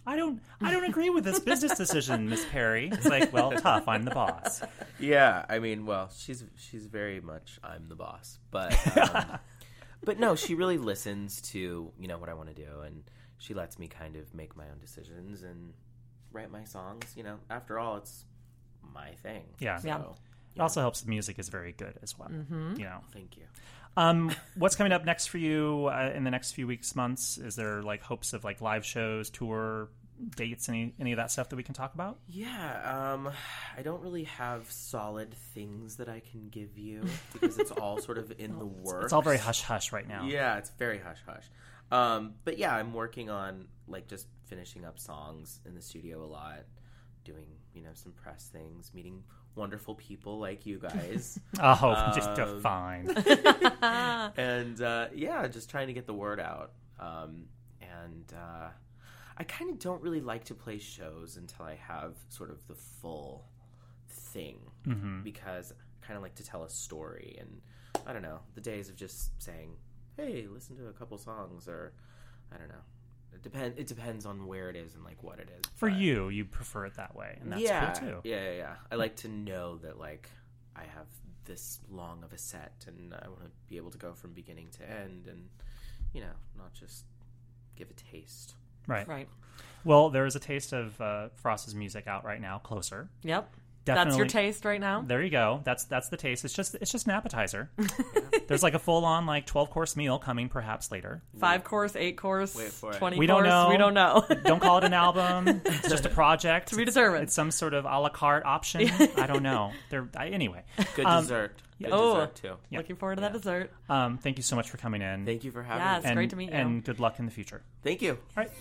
I don't agree with this business decision, Miss Perry. It's like, well, tough. I'm the boss. Yeah, I mean, well, she's very much I'm the boss, but but no, she really listens to what I want to do, and she lets me kind of make my own decisions and write my songs. After all, it's my thing. Yeah. So, It also helps the music is very good as well. Thank you. What's coming up next for you in the next few weeks, months? Is there hopes of live shows, tour dates, any of that stuff that we can talk about? Yeah, I don't really have solid things that I can give you because it's all sort of in the works. It's all very hush-hush right now. Yeah, it's very hush-hush. But yeah, I'm working on just finishing up songs in the studio a lot, doing some press things, meeting wonderful people like you guys. Just fine. And yeah, just trying to get the word out. And I kind of don't really like to play shows until I have sort of the full thing, because I kind of like to tell a story. And I don't know, the days of just saying, hey, listen to a couple songs, or I don't know. It depends on where it is and what it is. For you prefer it that way, and that's cool too. Yeah. I like to know that I have this long of a set, and I want to be able to go from beginning to end, and not just give a taste. Right. Well, there is a taste of Frost's music out right now. Closer. Yep. Definitely. That's your taste right now. There you go. That's the taste. It's just an appetizer. There's a full on 12-course meal coming perhaps later. 5-course, 8-course, 20 we course. Don't know. We don't know. Don't call it an album. It's just a project. To be determined. It's some sort of a la carte option. I don't know. Anyway. Good dessert. Good dessert too. Yeah. Looking forward to that dessert. Thank you so much for coming in. Thank you for having me. Yeah, it's great to meet you. And good luck in the future. Thank you. All right.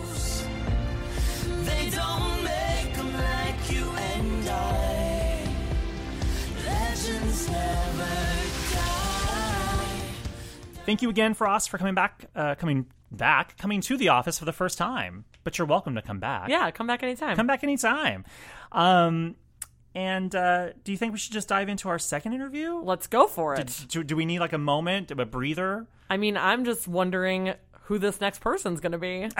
They don't make them like you and I. Legends never die. Thank you again, Frost, for coming to the office for the first time. But you're welcome to come back. Yeah, come back anytime. Come back anytime. And do you think we should just dive into our second interview? Let's go for it. Do we need a moment, a breather? I mean, I'm just wondering who this next person's going to be.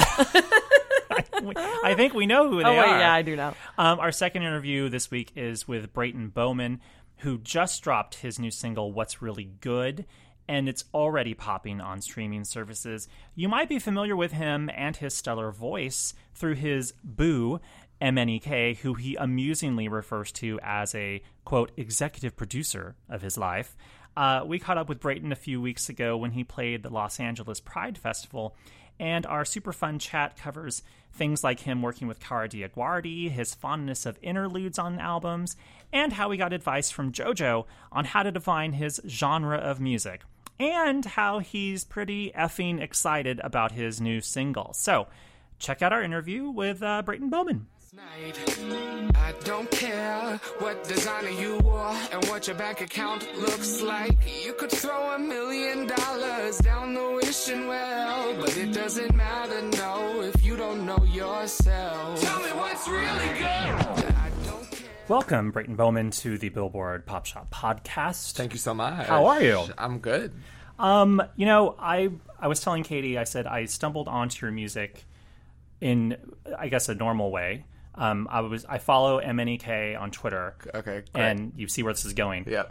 I think we know who they are. Yeah, I do know. Our second interview this week is with Brayton Bowman, who just dropped his new single, What's Really Good, and it's already popping on streaming services. You might be familiar with him and his stellar voice through his Boo, MNEK, who he amusingly refers to as a, quote, executive producer of his life. We caught up with Brayton a few weeks ago when he played the Los Angeles Pride Festival, and our super fun chat covers things like him working with Cara Diaguardi, his fondness of interludes on albums, and how he got advice from JoJo on how to define his genre of music, and how he's pretty effing excited about his new single. So, check out our interview with Brayton Bowman. I don't care what designer you wore and what your bank account looks like. You could throw $1 million down the wishing well, but it doesn't matter, no, if you don't know yourself. Tell me what's really good. I don't care. Welcome, Brayton Bowman, to the Billboard Pop Shop Podcast. Thank you so much. How are you? I'm good. I was telling Katie, I said I stumbled onto your music in, I guess, a normal way. I follow MNEK on Twitter. Okay, great. And you see where this is going. Yeah.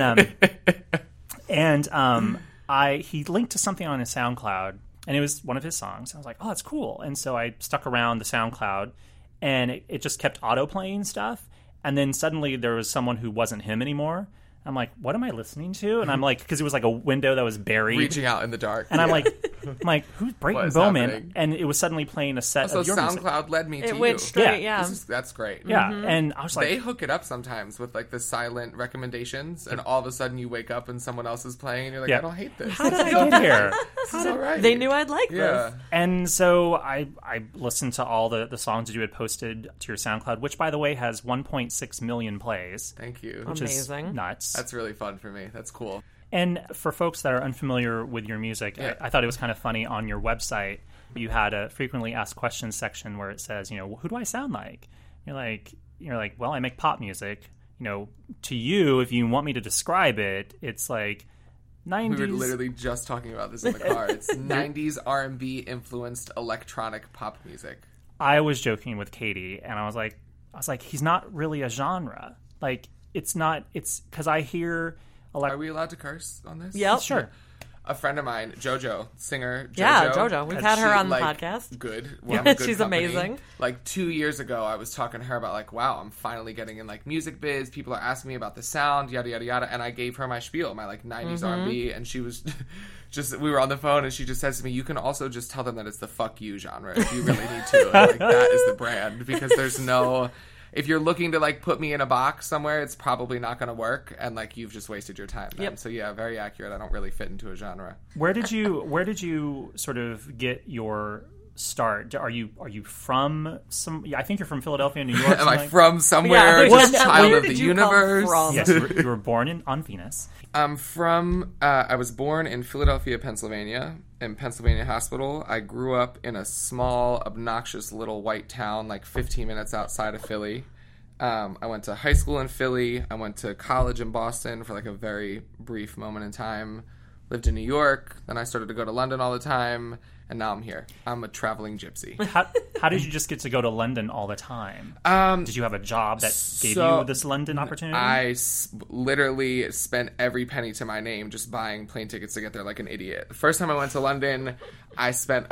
And he linked to something on his SoundCloud, and it was one of his songs. I was like, oh, that's cool. And so I stuck around the SoundCloud, and it just kept auto-playing stuff. And then suddenly there was someone who wasn't him anymore. I'm like, what am I listening to? And I'm like, because it was a window that was buried. Reaching out in the dark. And I'm like, who's Brayton Bowman? Happening? And it was suddenly playing a set of your SoundCloud music. led me to you. It went straight, yeah. That's great. Yeah, and I was like... They hook it up sometimes with, the silent recommendations, and all of a sudden you wake up and someone else is playing, and you're like, I don't hate this. How did I get here? This is all right. They knew I'd like this. And so I listened to all the songs that you had posted to your SoundCloud, which, by the way, has 1.6 million plays. Thank you. Which Amazing. Is nuts. That's really fun for me. That's cool. And for folks that are unfamiliar with your music, I thought it was kind of funny on your website. You had a frequently asked questions section where it says, who do I sound like? You're like, well, I make pop music. To you, if you want me to describe it, it's like 90s. We were literally just talking about this in the car. It's 90s R&B influenced electronic pop music. I was joking with Katie, and I was like, he's not really a genre. Like, it's not. It's because I hear. Are we allowed to curse on this? Yep. Sure. A friend of mine, JoJo, singer JoJo. Yeah, JoJo. We've had her on the podcast. Good. Yeah, good she's company. amazing. Like 2 years ago, I was talking to her about like, wow, I'm finally getting in like music biz. People are asking me about the sound, yada yada yada, and I gave her my spiel, my like 90s R&B, and she was we were on the phone, and she just says to me, "You can also just tell them that it's the fuck you genre if you really need to. And, like, that is the brand because there's no." If you're looking to, like, put me in a box somewhere, it's probably not going to work, and, like, you've just wasted your time then. Yep. So, yeah, very accurate. I don't really fit into a genre. Where did you sort of get your start? Are you from some? Yeah, I think you're from Philadelphia, New York. Am I from somewhere? Yeah. Just Where child of did the you come universe? from? Yes, you were born on Venus. I'm from, I was born in Philadelphia, Pennsylvania, in Pennsylvania Hospital. I grew up in a small, obnoxious little white town, like 15 minutes outside of Philly. I went to high school in Philly. I went to college in Boston for like a very brief moment in time. Lived in New York. Then I started to go to London all the time. And now I'm here. I'm a traveling gypsy. How did you just get to go to London all the time? Did you have a job that gave you this London opportunity? I literally spent every penny to my name just buying plane tickets to get there like an idiot. The first time I went to London, I spent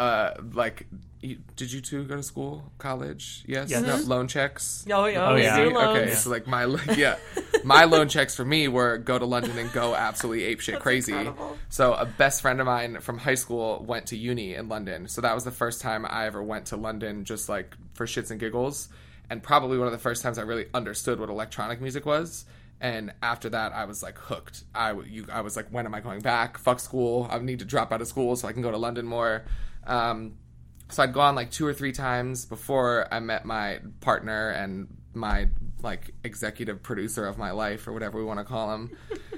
did you two go to school, college? Yes. Yes. No, loan checks. Oh yeah. yeah. Student loans. Okay, so like my loan checks for me were go to London and go absolutely apeshit crazy. Incredible. So a best friend of mine from high school went to uni in London. So that was the first time I ever went to London just like for shits and giggles, and probably one of the first times I really understood what electronic music was. And after that, I was like hooked. I was like, when am I going back? Fuck school. I need to drop out of school so I can go to London more. So I'd gone like 2 or 3 times before I met my partner and my like executive producer of my life, or whatever we want to call him.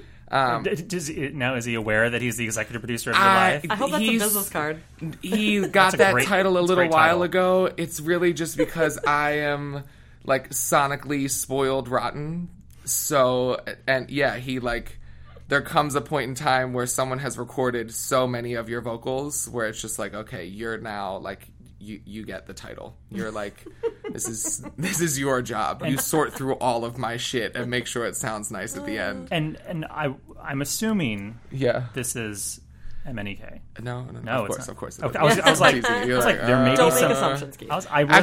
Now, is he aware that he's the executive producer of your life? I hope that's a business card. He got that title a little while title. ago. It's really just because I am like sonically spoiled rotten. So, and yeah, he like, there comes a point in time where someone has recorded so many of your vocals where it's just like, okay, you're now like, you get the title. You're like, this is your job. You sort through all of my shit and make sure it sounds nice at the end. And I'm assuming this is MNEK. No, it's of course. Okay, I was like, there may be Don't some make assumptions, Keith.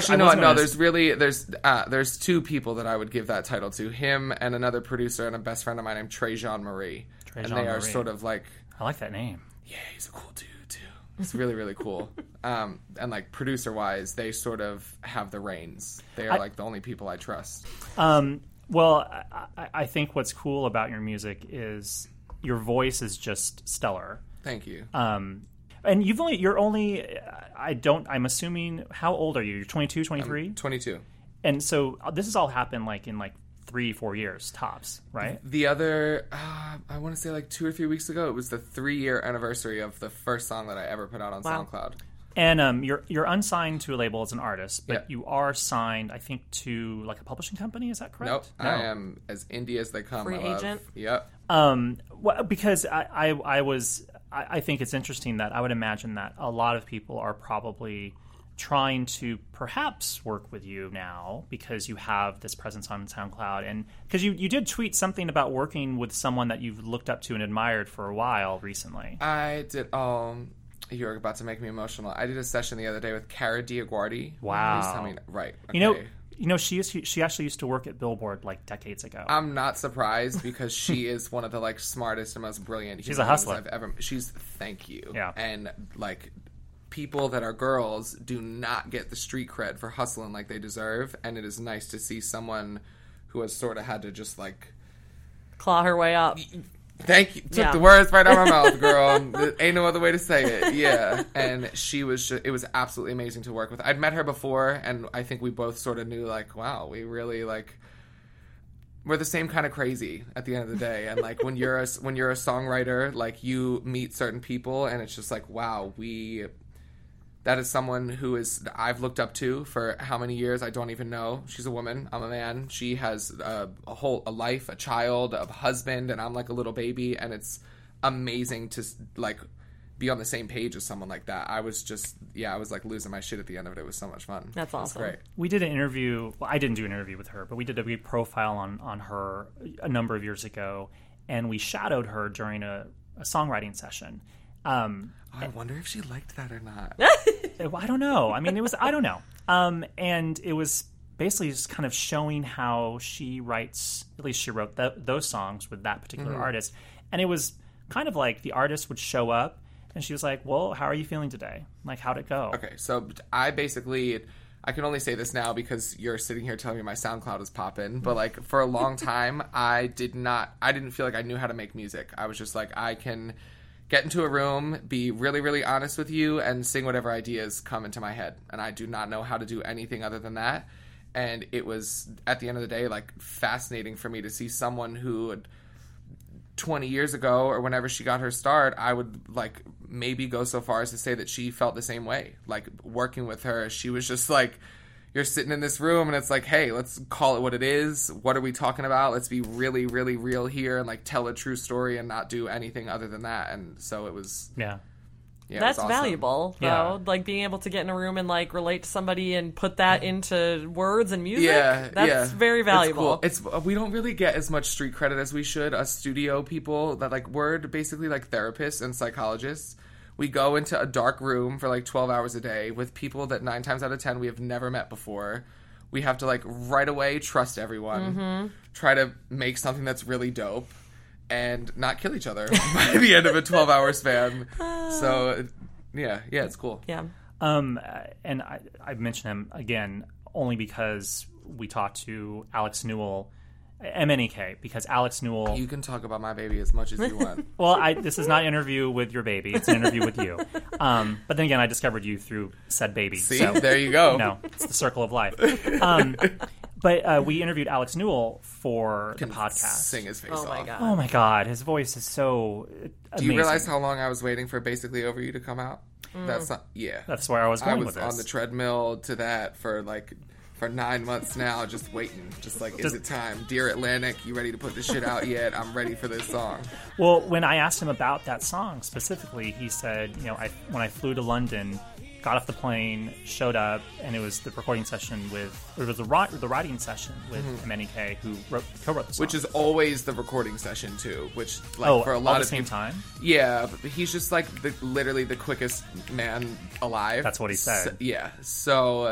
There's 2 people that I would give that title to. Him and another producer and a best friend of mine named Trey Jean-Marie. And they are sort of like, I like that name. Yeah, he's a cool dude too. It's really, really cool. And like producer wise, they sort of have the reins. They are like the only people I trust. Well, I think what's cool about your music is your voice is just stellar. Thank you. And I'm assuming, how old are you? You're 22, 23? I'm 22. And so this has all happened like in like 3-4 years tops, right? The other, I want to say like 2 or 3 weeks ago, it was the 3-year anniversary of the first song that I ever put out on SoundCloud. And you're unsigned to a label as an artist, but you are signed, I think, to like a publishing company. Is that correct? Nope. No. I am as indie as they come. Free agent. Yep. Because I think it's interesting that I would imagine that a lot of people are probably trying to perhaps work with you now because you have this presence on SoundCloud, and because you did tweet something about working with someone that you've looked up to and admired for a while recently. I did. You're about to make me emotional. I did a session the other day with Cara Diaguardi. Wow. Right. Okay. You know, she actually used to work at Billboard like decades ago. I'm not surprised because she is one of the like smartest and most brilliant. She's a hustler. I've ever. Thank you. Yeah. And like, people that are girls do not get the street cred for hustling like they deserve, and it is nice to see someone who has sort of had to just like claw her way up. Thank you. Took the words right out of my mouth, girl. There ain't no other way to say it. Yeah. And it was absolutely amazing to work with. I'd met her before, and I think we both sort of knew, like, wow, we really, like, we're the same kind of crazy at the end of the day. And, like, when you're a songwriter, like, you meet certain people, and it's just like, wow, that is someone I've looked up to for how many years, I don't even know. She's a woman, I'm a man. She has a life, a child, a husband, and I'm like a little baby, and it's amazing to like be on the same page as someone like that. I was just, I was like losing my shit at the end of it. It was so much fun. That's awesome. Great. We did an interview. Well, I didn't do an interview with her, but we did a big profile on her a number of years ago, and we shadowed her during a songwriting session. I wonder if she liked that or not. I don't know. I mean, I don't know. And it was basically just kind of showing how she writes, at least she wrote those songs with that particular artist. And it was kind of like the artist would show up and she was like, well, how are you feeling today? Like, how'd it go? Okay, so I can only say this now because you're sitting here telling me my SoundCloud is popping, but like for a long time, I didn't feel like I knew how to make music. I was just like, I can get into a room, be really, really honest with you, and sing whatever ideas come into my head. And I do not know how to do anything other than that. And it was, at the end of the day, like fascinating for me to see someone who had 20 years ago or whenever she got her start, I would like maybe go so far as to say that she felt the same way. Like working with her, she was just like, you're sitting in this room and it's like, hey, let's call it what it is. What are we talking about? Let's be really, really real here and like tell a true story and not do anything other than that. And so it was... Yeah, that's awesome. valuable, though. Yeah. Like being able to get in a room and like relate to somebody and put that into words and music. Yeah, that's very valuable. It's cool. We don't really get as much street credit as we should. Us studio people that like we're basically like therapists and psychologists. We go into a dark room for like 12 hours a day with people that 9 times out of 10 we have never met before. We have to like right away trust everyone, try to make something that's really dope, and not kill each other by the end of a 12-hour span. So, yeah, it's cool. Yeah. And I mentioned him again only because we talked to Alex Newell, MNEK, because Alex Newell... You can talk about my baby as much as you want. Well, this is not an interview with your baby. It's an interview with you. But then again, I discovered you through said baby. See? So, there you go. It's the circle of life. But we interviewed Alex Newell for the podcast. Sing his face Oh my off. god. Oh my god, his voice is so amazing. Do you realize how long I was waiting for Basically Over You to come out? That's not... Yeah. That's where I was going with this. I was on the treadmill to that for 9 months now, just waiting. Just like, is it time? Dear Atlantic, you ready to put this shit out yet? I'm ready for this song. Well, when I asked him about that song specifically, he said, when I flew to London, got off the plane, showed up, and it was the recording session the writing session with MNEK, who co-wrote the song. Which is always the recording session, too. Which, like, for a lot all of the same people, time? Yeah, but he's just, like, literally the quickest man alive. That's what he said. So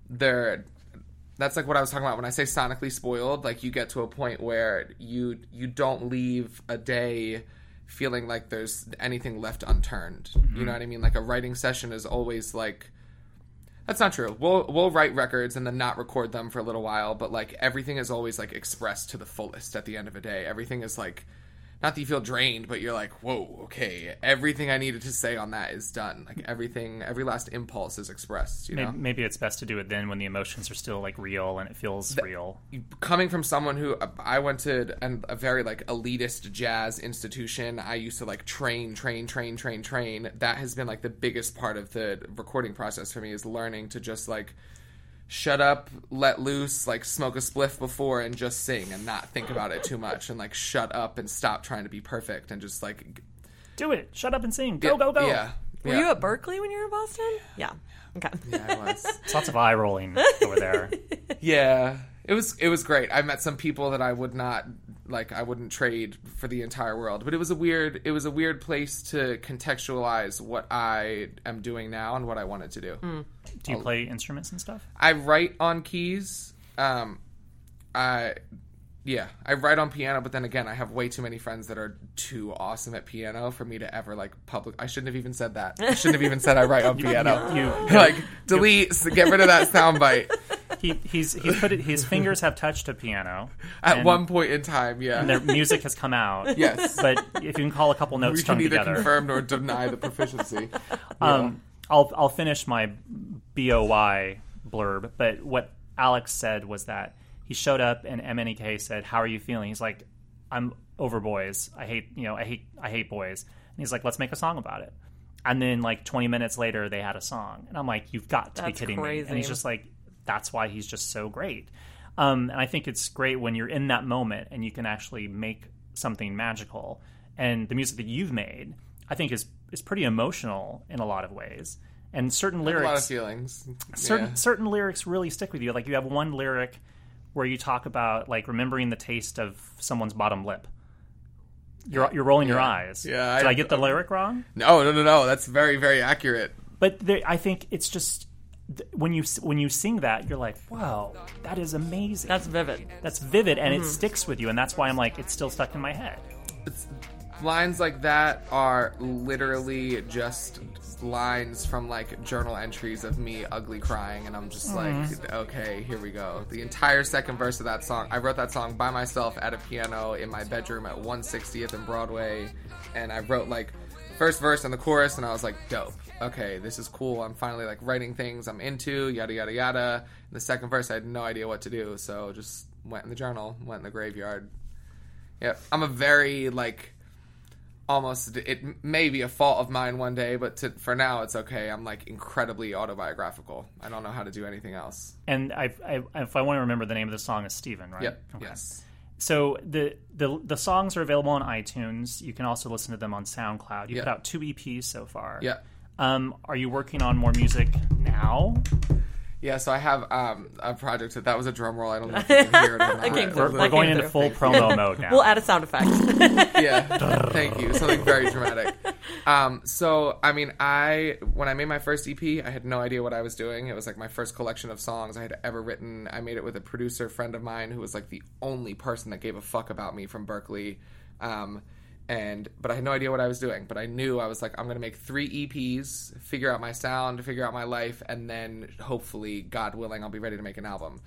that's like what I was talking about when I say sonically spoiled. Like, you get to a point where you don't leave a day feeling like there's anything left unturned. You know what I mean? Like, a writing session is always like... That's not true. We'll write records and then not record them for a little while, but like everything is always like expressed to the fullest at the end of a day. Everything is like... Not that you feel drained, but you're like, whoa, okay, everything I needed to say on that is done. Like, every last impulse is expressed, you know? Maybe it's best to do it then when the emotions are still, like, real and it feels real. Coming from someone who... I went to a very, like, elitist jazz institution. I used to, like, train. That has been, like, the biggest part of the recording process for me, is learning to just, like... shut up, let loose, like smoke a spliff before and just sing and not think about it too much, and like shut up and stop trying to be perfect and just like do it. Shut up and sing. Go. Yeah. Were you at Berkeley when you were in Boston? Yeah. Okay. Yeah, I was. There's lots of eye rolling over there. Yeah. It was great. I met some people that I wouldn't trade for the entire world. But it was a weird place to contextualize what I am doing now and what I wanted to do. Do you play instruments and stuff? I write on keys. I write on piano, but then again, I have way too many friends that are too awesome at piano for me to ever like I shouldn't have even said that. I shouldn't have even said I write on piano. Delete, get rid of that soundbite. His fingers have touched a piano at one point in time, yeah, and their music has come out. Yes, but if you can call a couple notes strung together, we can either confirm or deny the proficiency. I'll finish my BOY blurb, but what Alex said was that he showed up and MNEK said, "How are you feeling?" He's like, "I'm over boys. I hate boys." And he's like, "Let's make a song about it." And then like 20 minutes later, they had a song, and I'm like, "You've got to be kidding me!" And he's just like, "That's why he's just so great." And I think it's great when you're in that moment and you can actually make something magical. And the music that you've made, I think, is pretty emotional in a lot of ways, and certain A lyrics, lot of feelings. certain lyrics really stick with you. Like you have one lyric where you talk about like remembering the taste of someone's bottom lip. You're rolling your eyes. Yeah, Did I get the lyric wrong? No. That's very, very accurate. But I think it's just when you sing that, you're like, wow, that is amazing. That's vivid. That's vivid, and it sticks with you, and that's why I'm like, it's still stuck in my head. Lines like that are literally just lines from like journal entries of me ugly crying, and I'm just like, okay, here we go. The entire second verse of that song, I wrote that song by myself at a piano in my bedroom at 160th and Broadway, and I wrote like first verse and the chorus, and I was like, dope. Okay, this is cool. I'm finally like writing things I'm into, yada yada yada. In the second verse, I had no idea what to do, so just went in the journal, went in the graveyard. Yeah, I'm a very like almost, it may be a fault of mine one day, but for now it's okay. I'm like incredibly autobiographical. I don't know how to do anything else. And if I want to remember the name of the song is Steven, right? Yep. Okay. Yes. So the songs are available on iTunes. You can also listen to them on SoundCloud. You put out 2 EPs so far. Yeah. Are you working on more music now? Yeah, so I have a project that was a drum roll. I don't know if you can hear it or not. We're going into full promo mode now. We'll add a sound effect. Yeah, thank you. Something very dramatic. So, I mean, when I made my first EP, I had no idea what I was doing. It was like my first collection of songs I had ever written. I made it with a producer friend of mine who was like the only person that gave a fuck about me from Berkeley. But I had no idea what I was doing. But I knew I was like, I'm going to make 3 EPs, figure out my sound, figure out my life, and then hopefully, God willing, I'll be ready to make an album.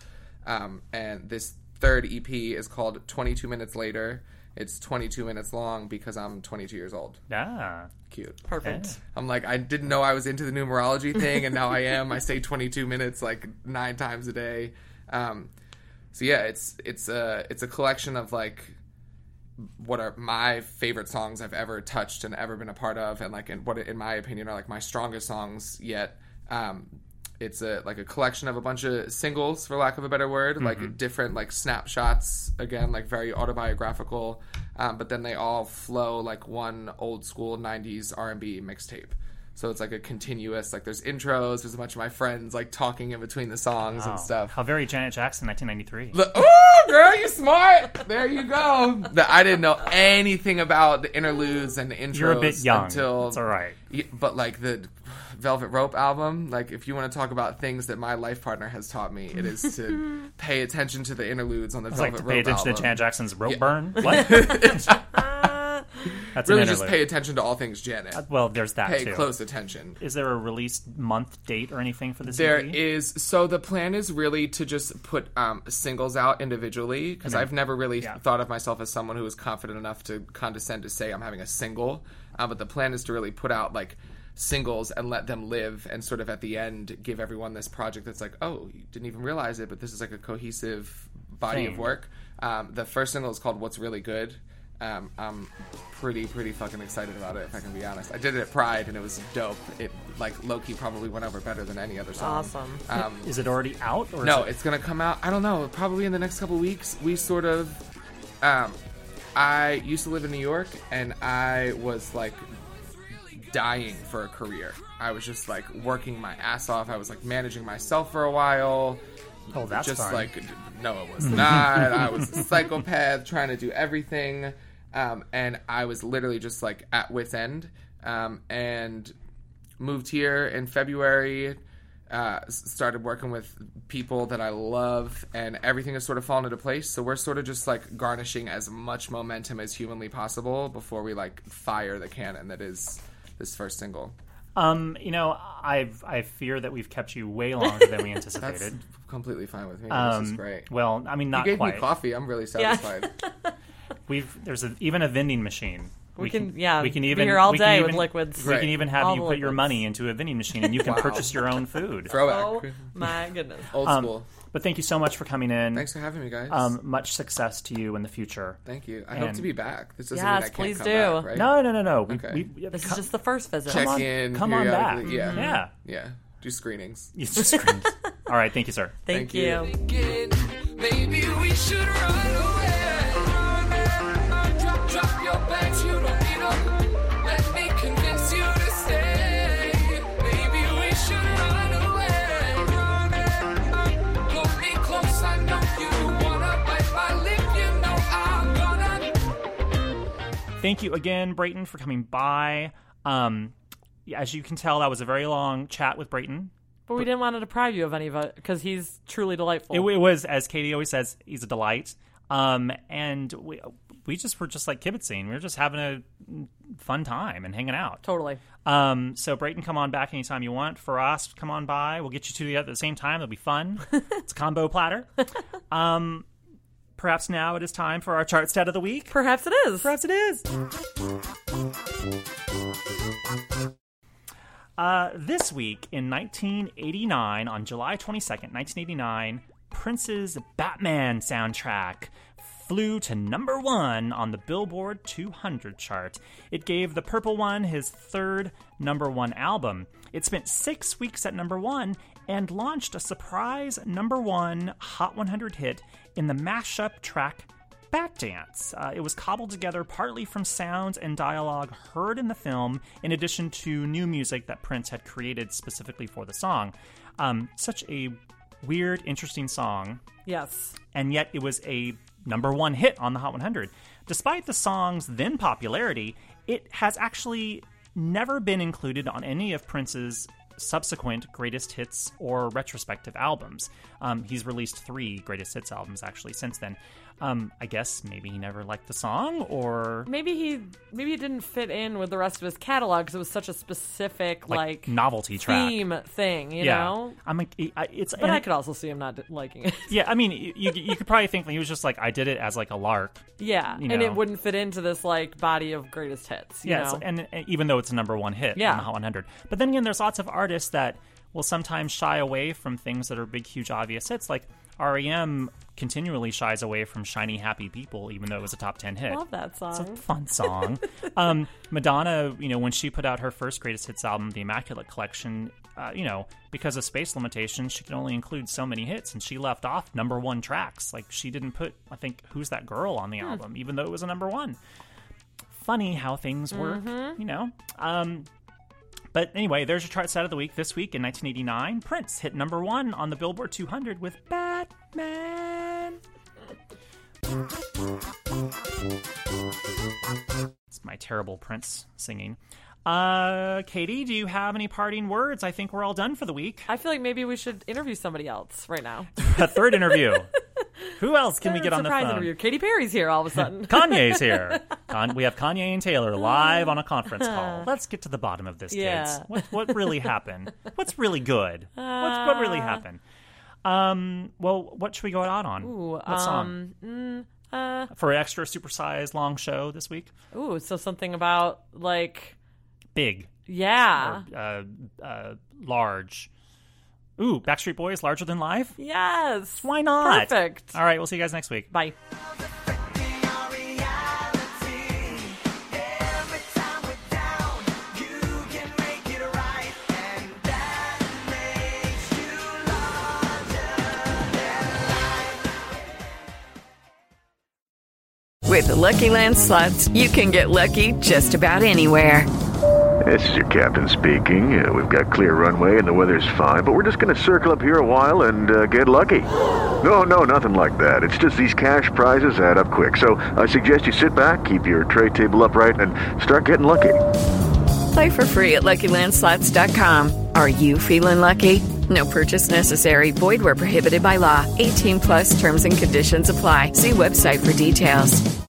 And this third EP is called 22 Minutes Later. It's 22 minutes long because I'm 22 years old. Yeah. Cute. Perfect. Yeah. I'm like, I didn't know I was into the numerology thing, and now I am. I say 22 minutes like 9 times a day. So yeah, it's a collection of like what are my favorite songs I've ever touched and ever been a part of, and like what in my opinion are like my strongest songs yet. It's a collection of a bunch of singles, for lack of a better word, like different like snapshots, again like very autobiographical, but then they all flow like one old school 90s R&B mixtape. So it's like a continuous, like there's intros, there's a bunch of my friends like talking in between the songs and stuff. How very Janet Jackson, 1993. Oh, girl, you smart. There you go. I didn't know anything about the interludes and the intros. You're a bit young. Until, it's all right. But like the Velvet Rope album, like if you want to talk about things that my life partner has taught me, it is to pay attention to the interludes on the Velvet Rope album. Pay attention to Janet Jackson's Rope Burn? What? That's really just pay attention to all things Janet. Well, there's that pay too. Close attention. Is there a release month, date, or anything for this There EP? is. So the plan is really to just put singles out individually, because I've never really thought of myself as someone who is confident enough to condescend to say I'm having a single. But the plan is to really put out like singles and let them live, and sort of at the end give everyone this project that's like, oh, you didn't even realize it, but this is like a cohesive body of work. The first single is called What's Really Good. I'm pretty fucking excited about it, if I can be honest. I did it at Pride, and it was dope. It, like, low-key probably went over better than any other song. Awesome. Is it already out? Or no, it's going to come out, I don't know, probably in the next couple weeks. We sort of... I used to live in New York, and I was, like, dying for a career. I was just, like, working my ass off. I was, like, managing myself for a while. Oh, that's just fine. like, no, it was not. I was a psychopath trying to do everything. And I was literally just like at wit's end, and moved here in February, started working with people that I love, and everything has sort of fallen into place. So we're sort of just like garnishing as much momentum as humanly possible before we like fire the cannon that is this first single. You know, I fear that we've kept you way longer than we anticipated. That's completely fine with me. This is great. Well, I mean, not you gave quite. me coffee. I'm really satisfied. There's even a vending machine. We can be here all day with liquids. We can even have All you the put your liquids. money into a vending machine, and you can purchase your own food. Throwback. Oh my goodness. Old school. But thank you so much for coming in. Thanks for having me, guys. Much success to you in the future. Thank you. I hope to be back. This doesn't Yes, mean I can't please come do. back, right? No. Okay. This is just the first visit. Check on- in. come on back. periodically. Yeah. Do screenings. You just screamed. All right, thank you, sir. Thank Thank you. you. Maybe we should run away. Drop your bags, you don't need them. Let me convince you Thank you again, Brayton, for coming by. As you can tell, that was a very long chat with Brayton. But we didn't want to deprive you of any of it because he's truly delightful. It was, as Katie always says, he's a delight. And we just were just like kibitzing. We were just having a fun time and hanging out. Totally. So Brayton, come on back anytime you want. For us, come on by. We'll get you two at the same time. It'll be fun. It's a combo platter. Perhaps now it is time for our chart stat of the week. Perhaps it is. Perhaps it is. This week in 1989, on July 22nd, 1989, Prince's Batman soundtrack flew to number 1 on the Billboard 200 chart. It gave The Purple One his third number 1 album. It spent 6 weeks at number 1 and launched a surprise number 1 Hot 100 hit in the mashup track Bat Dance. It was cobbled together partly from sounds and dialogue heard in the film, in addition to new music that Prince had created specifically for the song. Such a weird, interesting song. Yes. And yet it was a number 1 hit on the Hot 100. Despite the song's then popularity, it has actually never been included on any of Prince's subsequent greatest hits or retrospective albums. He's released 3 greatest hits albums actually since then. I guess maybe he never liked the song, or maybe he didn't fit in with the rest of his catalog because it was such a specific like novelty track theme thing, you know. I'm like, but I could also see him not liking it. Yeah, I mean, you could probably think he was just like, I did it as like a lark. Yeah, you know? And it wouldn't fit into this like body of greatest hits. You know? And even though it's a number 1 hit on the Hot 100, but then again, there's lots of artists that will sometimes shy away from things that are big, huge, obvious hits, like R.E.M. continually shies away from Shiny Happy People, even though it was a top 10 hit. I love that song. It's a fun song. Madonna, when she put out her first greatest hits album, The Immaculate Collection, because of space limitations, she could only include so many hits, and she left off number 1 tracks. Like, she didn't put, I think, Who's That Girl on the album, even though it was a number 1. Funny how things work, But anyway, there's your chart stat of the week. This week in 1989, Prince hit number 1 on the Billboard 200 with Batman. It's my terrible Prince singing. Katie, do you have any parting words? I think we're all done for the week. I feel like maybe we should interview somebody else right now. A third interview. Who else can we get on the phone? Surprise interview. Katy Perry's here all of a sudden. Kanye's here. We have Kanye and Taylor live on a conference call. Let's get to the bottom of this, kids. What really happened? What's really good? What really happened? Well, what should we go out on? What song? For an extra supersized long show this week? Ooh, so something about like big. Yeah. Or, large. Ooh, Backstreet Boys, Larger Than Life? Yes. Why not? Perfect. All right, we'll see you guys next week. Bye. With the Lucky Land Slots, you can get lucky just about anywhere. This is your captain speaking. We've got clear runway and the weather's fine, but we're just going to circle up here a while and get lucky. No, nothing like that. It's just these cash prizes add up quick. So I suggest you sit back, keep your tray table upright, and start getting lucky. Play for free at LuckyLandSlots.com. Are you feeling lucky? No purchase necessary. Void where prohibited by law. 18+ terms and conditions apply. See website for details.